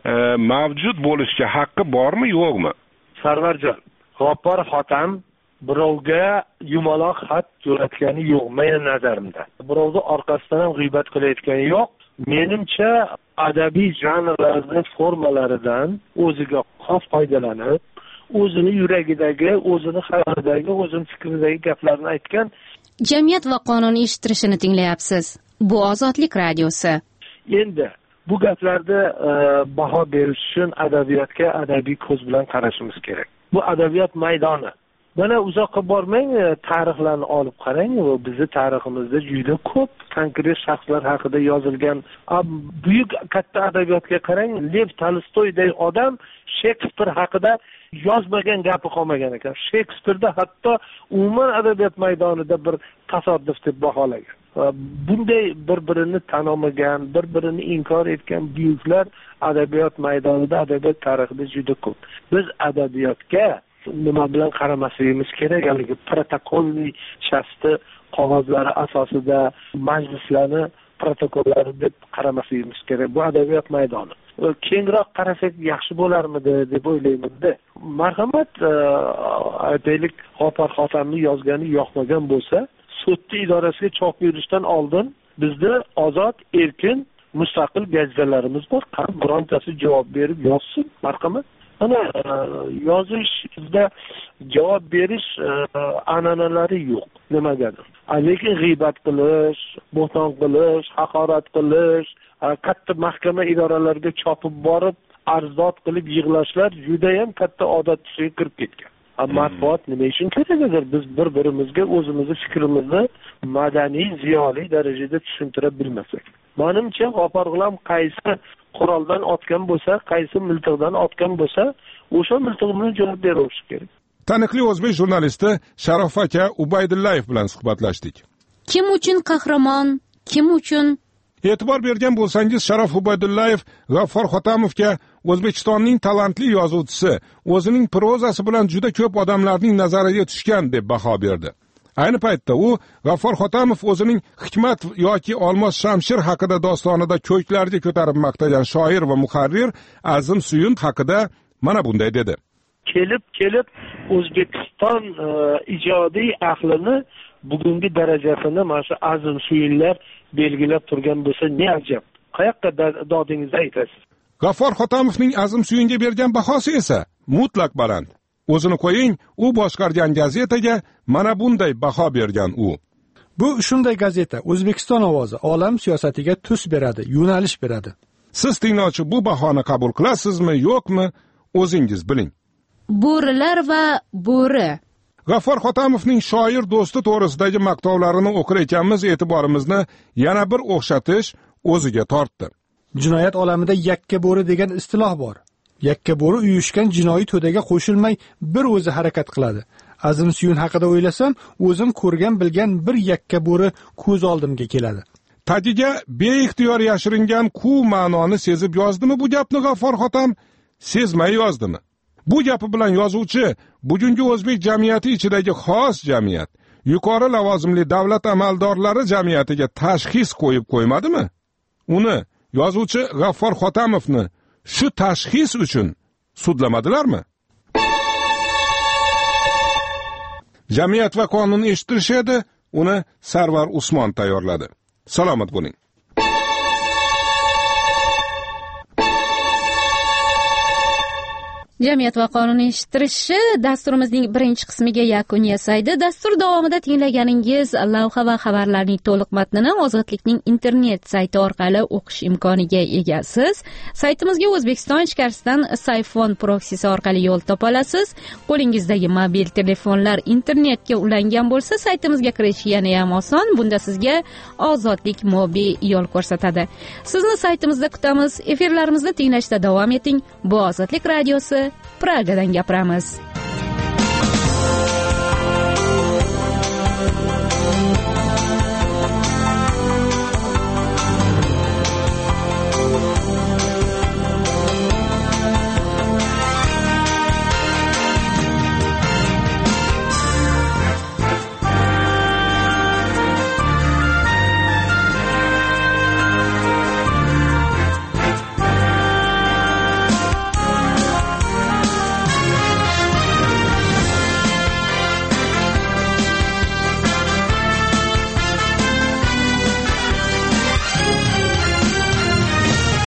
mavjud bo'lishga haqqi bormi, yo'qmi? Sarvarjon, G'affor Hotam birovga yumaloq xat jo'natgani yo'q, meni nazarimda. Birovni orqasidan ham g'iybat qilayotgani yo'q. Menimcha adabiy janrlarning formalaridan o'ziga xos foydalanib, o'zini yuragidagi, o'zini xayolidagi, o'zini fikridagi gaplarni aytgan. Jamiyat va qonun eshittirishini tinglayapsiz. Bu Ozodlik radiosi. Endi bu gaplarda baho berish uchun adabiyotga adabiy ko'z bilan qarashimiz kerak. Bu adabiyot maydoni. Mana uzoqqa bormang, tarixlarni olib qarang. Bizning tariximizda juda ko'p konkret shaxslar haqida yozilgan. Buyuk katta adabiyotga qarang, Lev Tolstoydek odam Shekspir haqida yozmagan gapi qolmagan ekan. Shekspirda hatto umuman adabiyot maydonida bir tasodif deb baholagan. Bunday bir-birini tan olmagan, bir-birini inkor etgan buyuklar adabiyot maydonida, adabiyot tarixida juda ko'p. Biz adabiyotga nima bilan qaramasligimiz kerak? Haligi protokolli shasti qog'ozlari asosida majlislarni protokollari deb qaramasligimiz kerak. Bu adabiyot maydoni. Kengroq qarasak yaxshi bo'larmidi deb o'ylayman-da. Marhamat, aytaylik, G'affor Hotamni yozgani yoqmagan bo'lsa, sudni idorasiga chop berishdan oldin bizda ozod, erkin, mustaqil gazetalarimiz bor. Birontasi javob berib yozsin, marhamat. Ana yozishda javob berish an'analari yo'q. Nimagadir. Lekin g'iybat qilish, bo'hton qilish, haqorat qilish, katta mahkama idoralariga chopib borib, arzdod qilib yig'lashlar juda ham katta odat tusiga kirib ketgan. Matbuot nima uchun kerakdir? Biz bir-birimizga o'zimizni fikrimizni madaniy, ziyoli darajada tushuntira bilmasak. Menimcha G'affor G'ulom qaysi quroldan otgan bo'lsa, qaysi miltiqdan otgan bo'lsa, o'sha miltiq bilan javob berish kerak. Taniqli o'zbek jurnalisti Sharof aka Ubaydullayev bilan suhbatlashdik. Kim uchun qahramon, kim uchun? E'tibor bergan bo'lsangiz, Sharof Ubaydullayev G'affor Hotamovga O'zbekistonning talantli yozuvchisi, o'zining prozasi bilan juda ko'p odamlarning nazariga tushgan deb baho berdi. Ayni paytda u G'affor Hotamov o'zining Hikmat yoki Olmos Shamshir haqida dostonida ko'klarga ko'tarib maqtagan shoir va muharrir Azim Suyun haqida mana bunday dedi. Kelib O'zbekiston ijodiy ahlini bugungi darajasini mana shu Azim Suyunlar belgilab turgan bo'lsa, ne ajab. Qayoqqa dodingizni aytasiz? G'affor Hotamovning Azim Suyunga bergan bahosi esa mutlaq baland. O'zini qo'ying, u boshqargan gazetaga mana bunday baho bergan u. Bu shunday gazeta, O'zbekiston ovozi, olam siyosatiga tus beradi, yo'nalish beradi. Siz tinglovchi bu bahoni qabul qilasizmi, yo'qmi? O'zingiz biling. Bo'rilar va bo'ri. G'affor Hotamovning shoir do'sti to'g'risidagi maqtovlarini o'qir ekanmiz, e'tiborimizni yana bir o'xshatish o'ziga tortdi. Jinoyat olamida yakka bo'ri degan istiloh bor. Yakka bo'ri uyushgan jinoiy to'daga qo'shilmay bir o'zi harakat qiladi. Azim Suyun haqida o'ylasam, o'zim ko'rgan bilgan bir yakka bo'ri ko'z oldimga keladi. Tagiga beixtiyor yashiringan ku ma'noni sezib yozdimi bu gapni G'affor Hotam? Sezmay yozdimi? Bu gapi bilan yozuvchi bugungi o'zbek jamiyati ichidagi xos jamiyat, yuqori lavozimli davlat amaldorlari jamiyatiga tashxis qo'yib qo'ymadimi? Uni yozuvchi G'affor Hotamovni shu tashxis uchun sudlamadilarmi? Jamiyat va qonun eshittirish edi, uni Sarvar Usmon tayyorladi. Salomat bo'ling. Jamiyat va qonun eshittirishi dasturimizning birinchi qismiga yakun yasaydi. Dastur davomida tinglaganingiz lavha va xabarlarning to'liq matnini Ozodlikning internet sayti orqali o'qish imkoniga egasiz. Saytimizga O'zbekiston ichkarisidan Sayfon proksisi orqali yo'l topa olasiz. Qo'lingizdagi mobil telefonlar internetga ulangan bo'lsa, saytimizga kirish yana ham oson. Bunda sizga Ozodlik mobi yo'l ko'rsatadi. Sizni saytimizda kutamiz. Efirlarimizni tinglashda davom eting. Bu Ozodlik radiosi, Pragadan gapiramiz.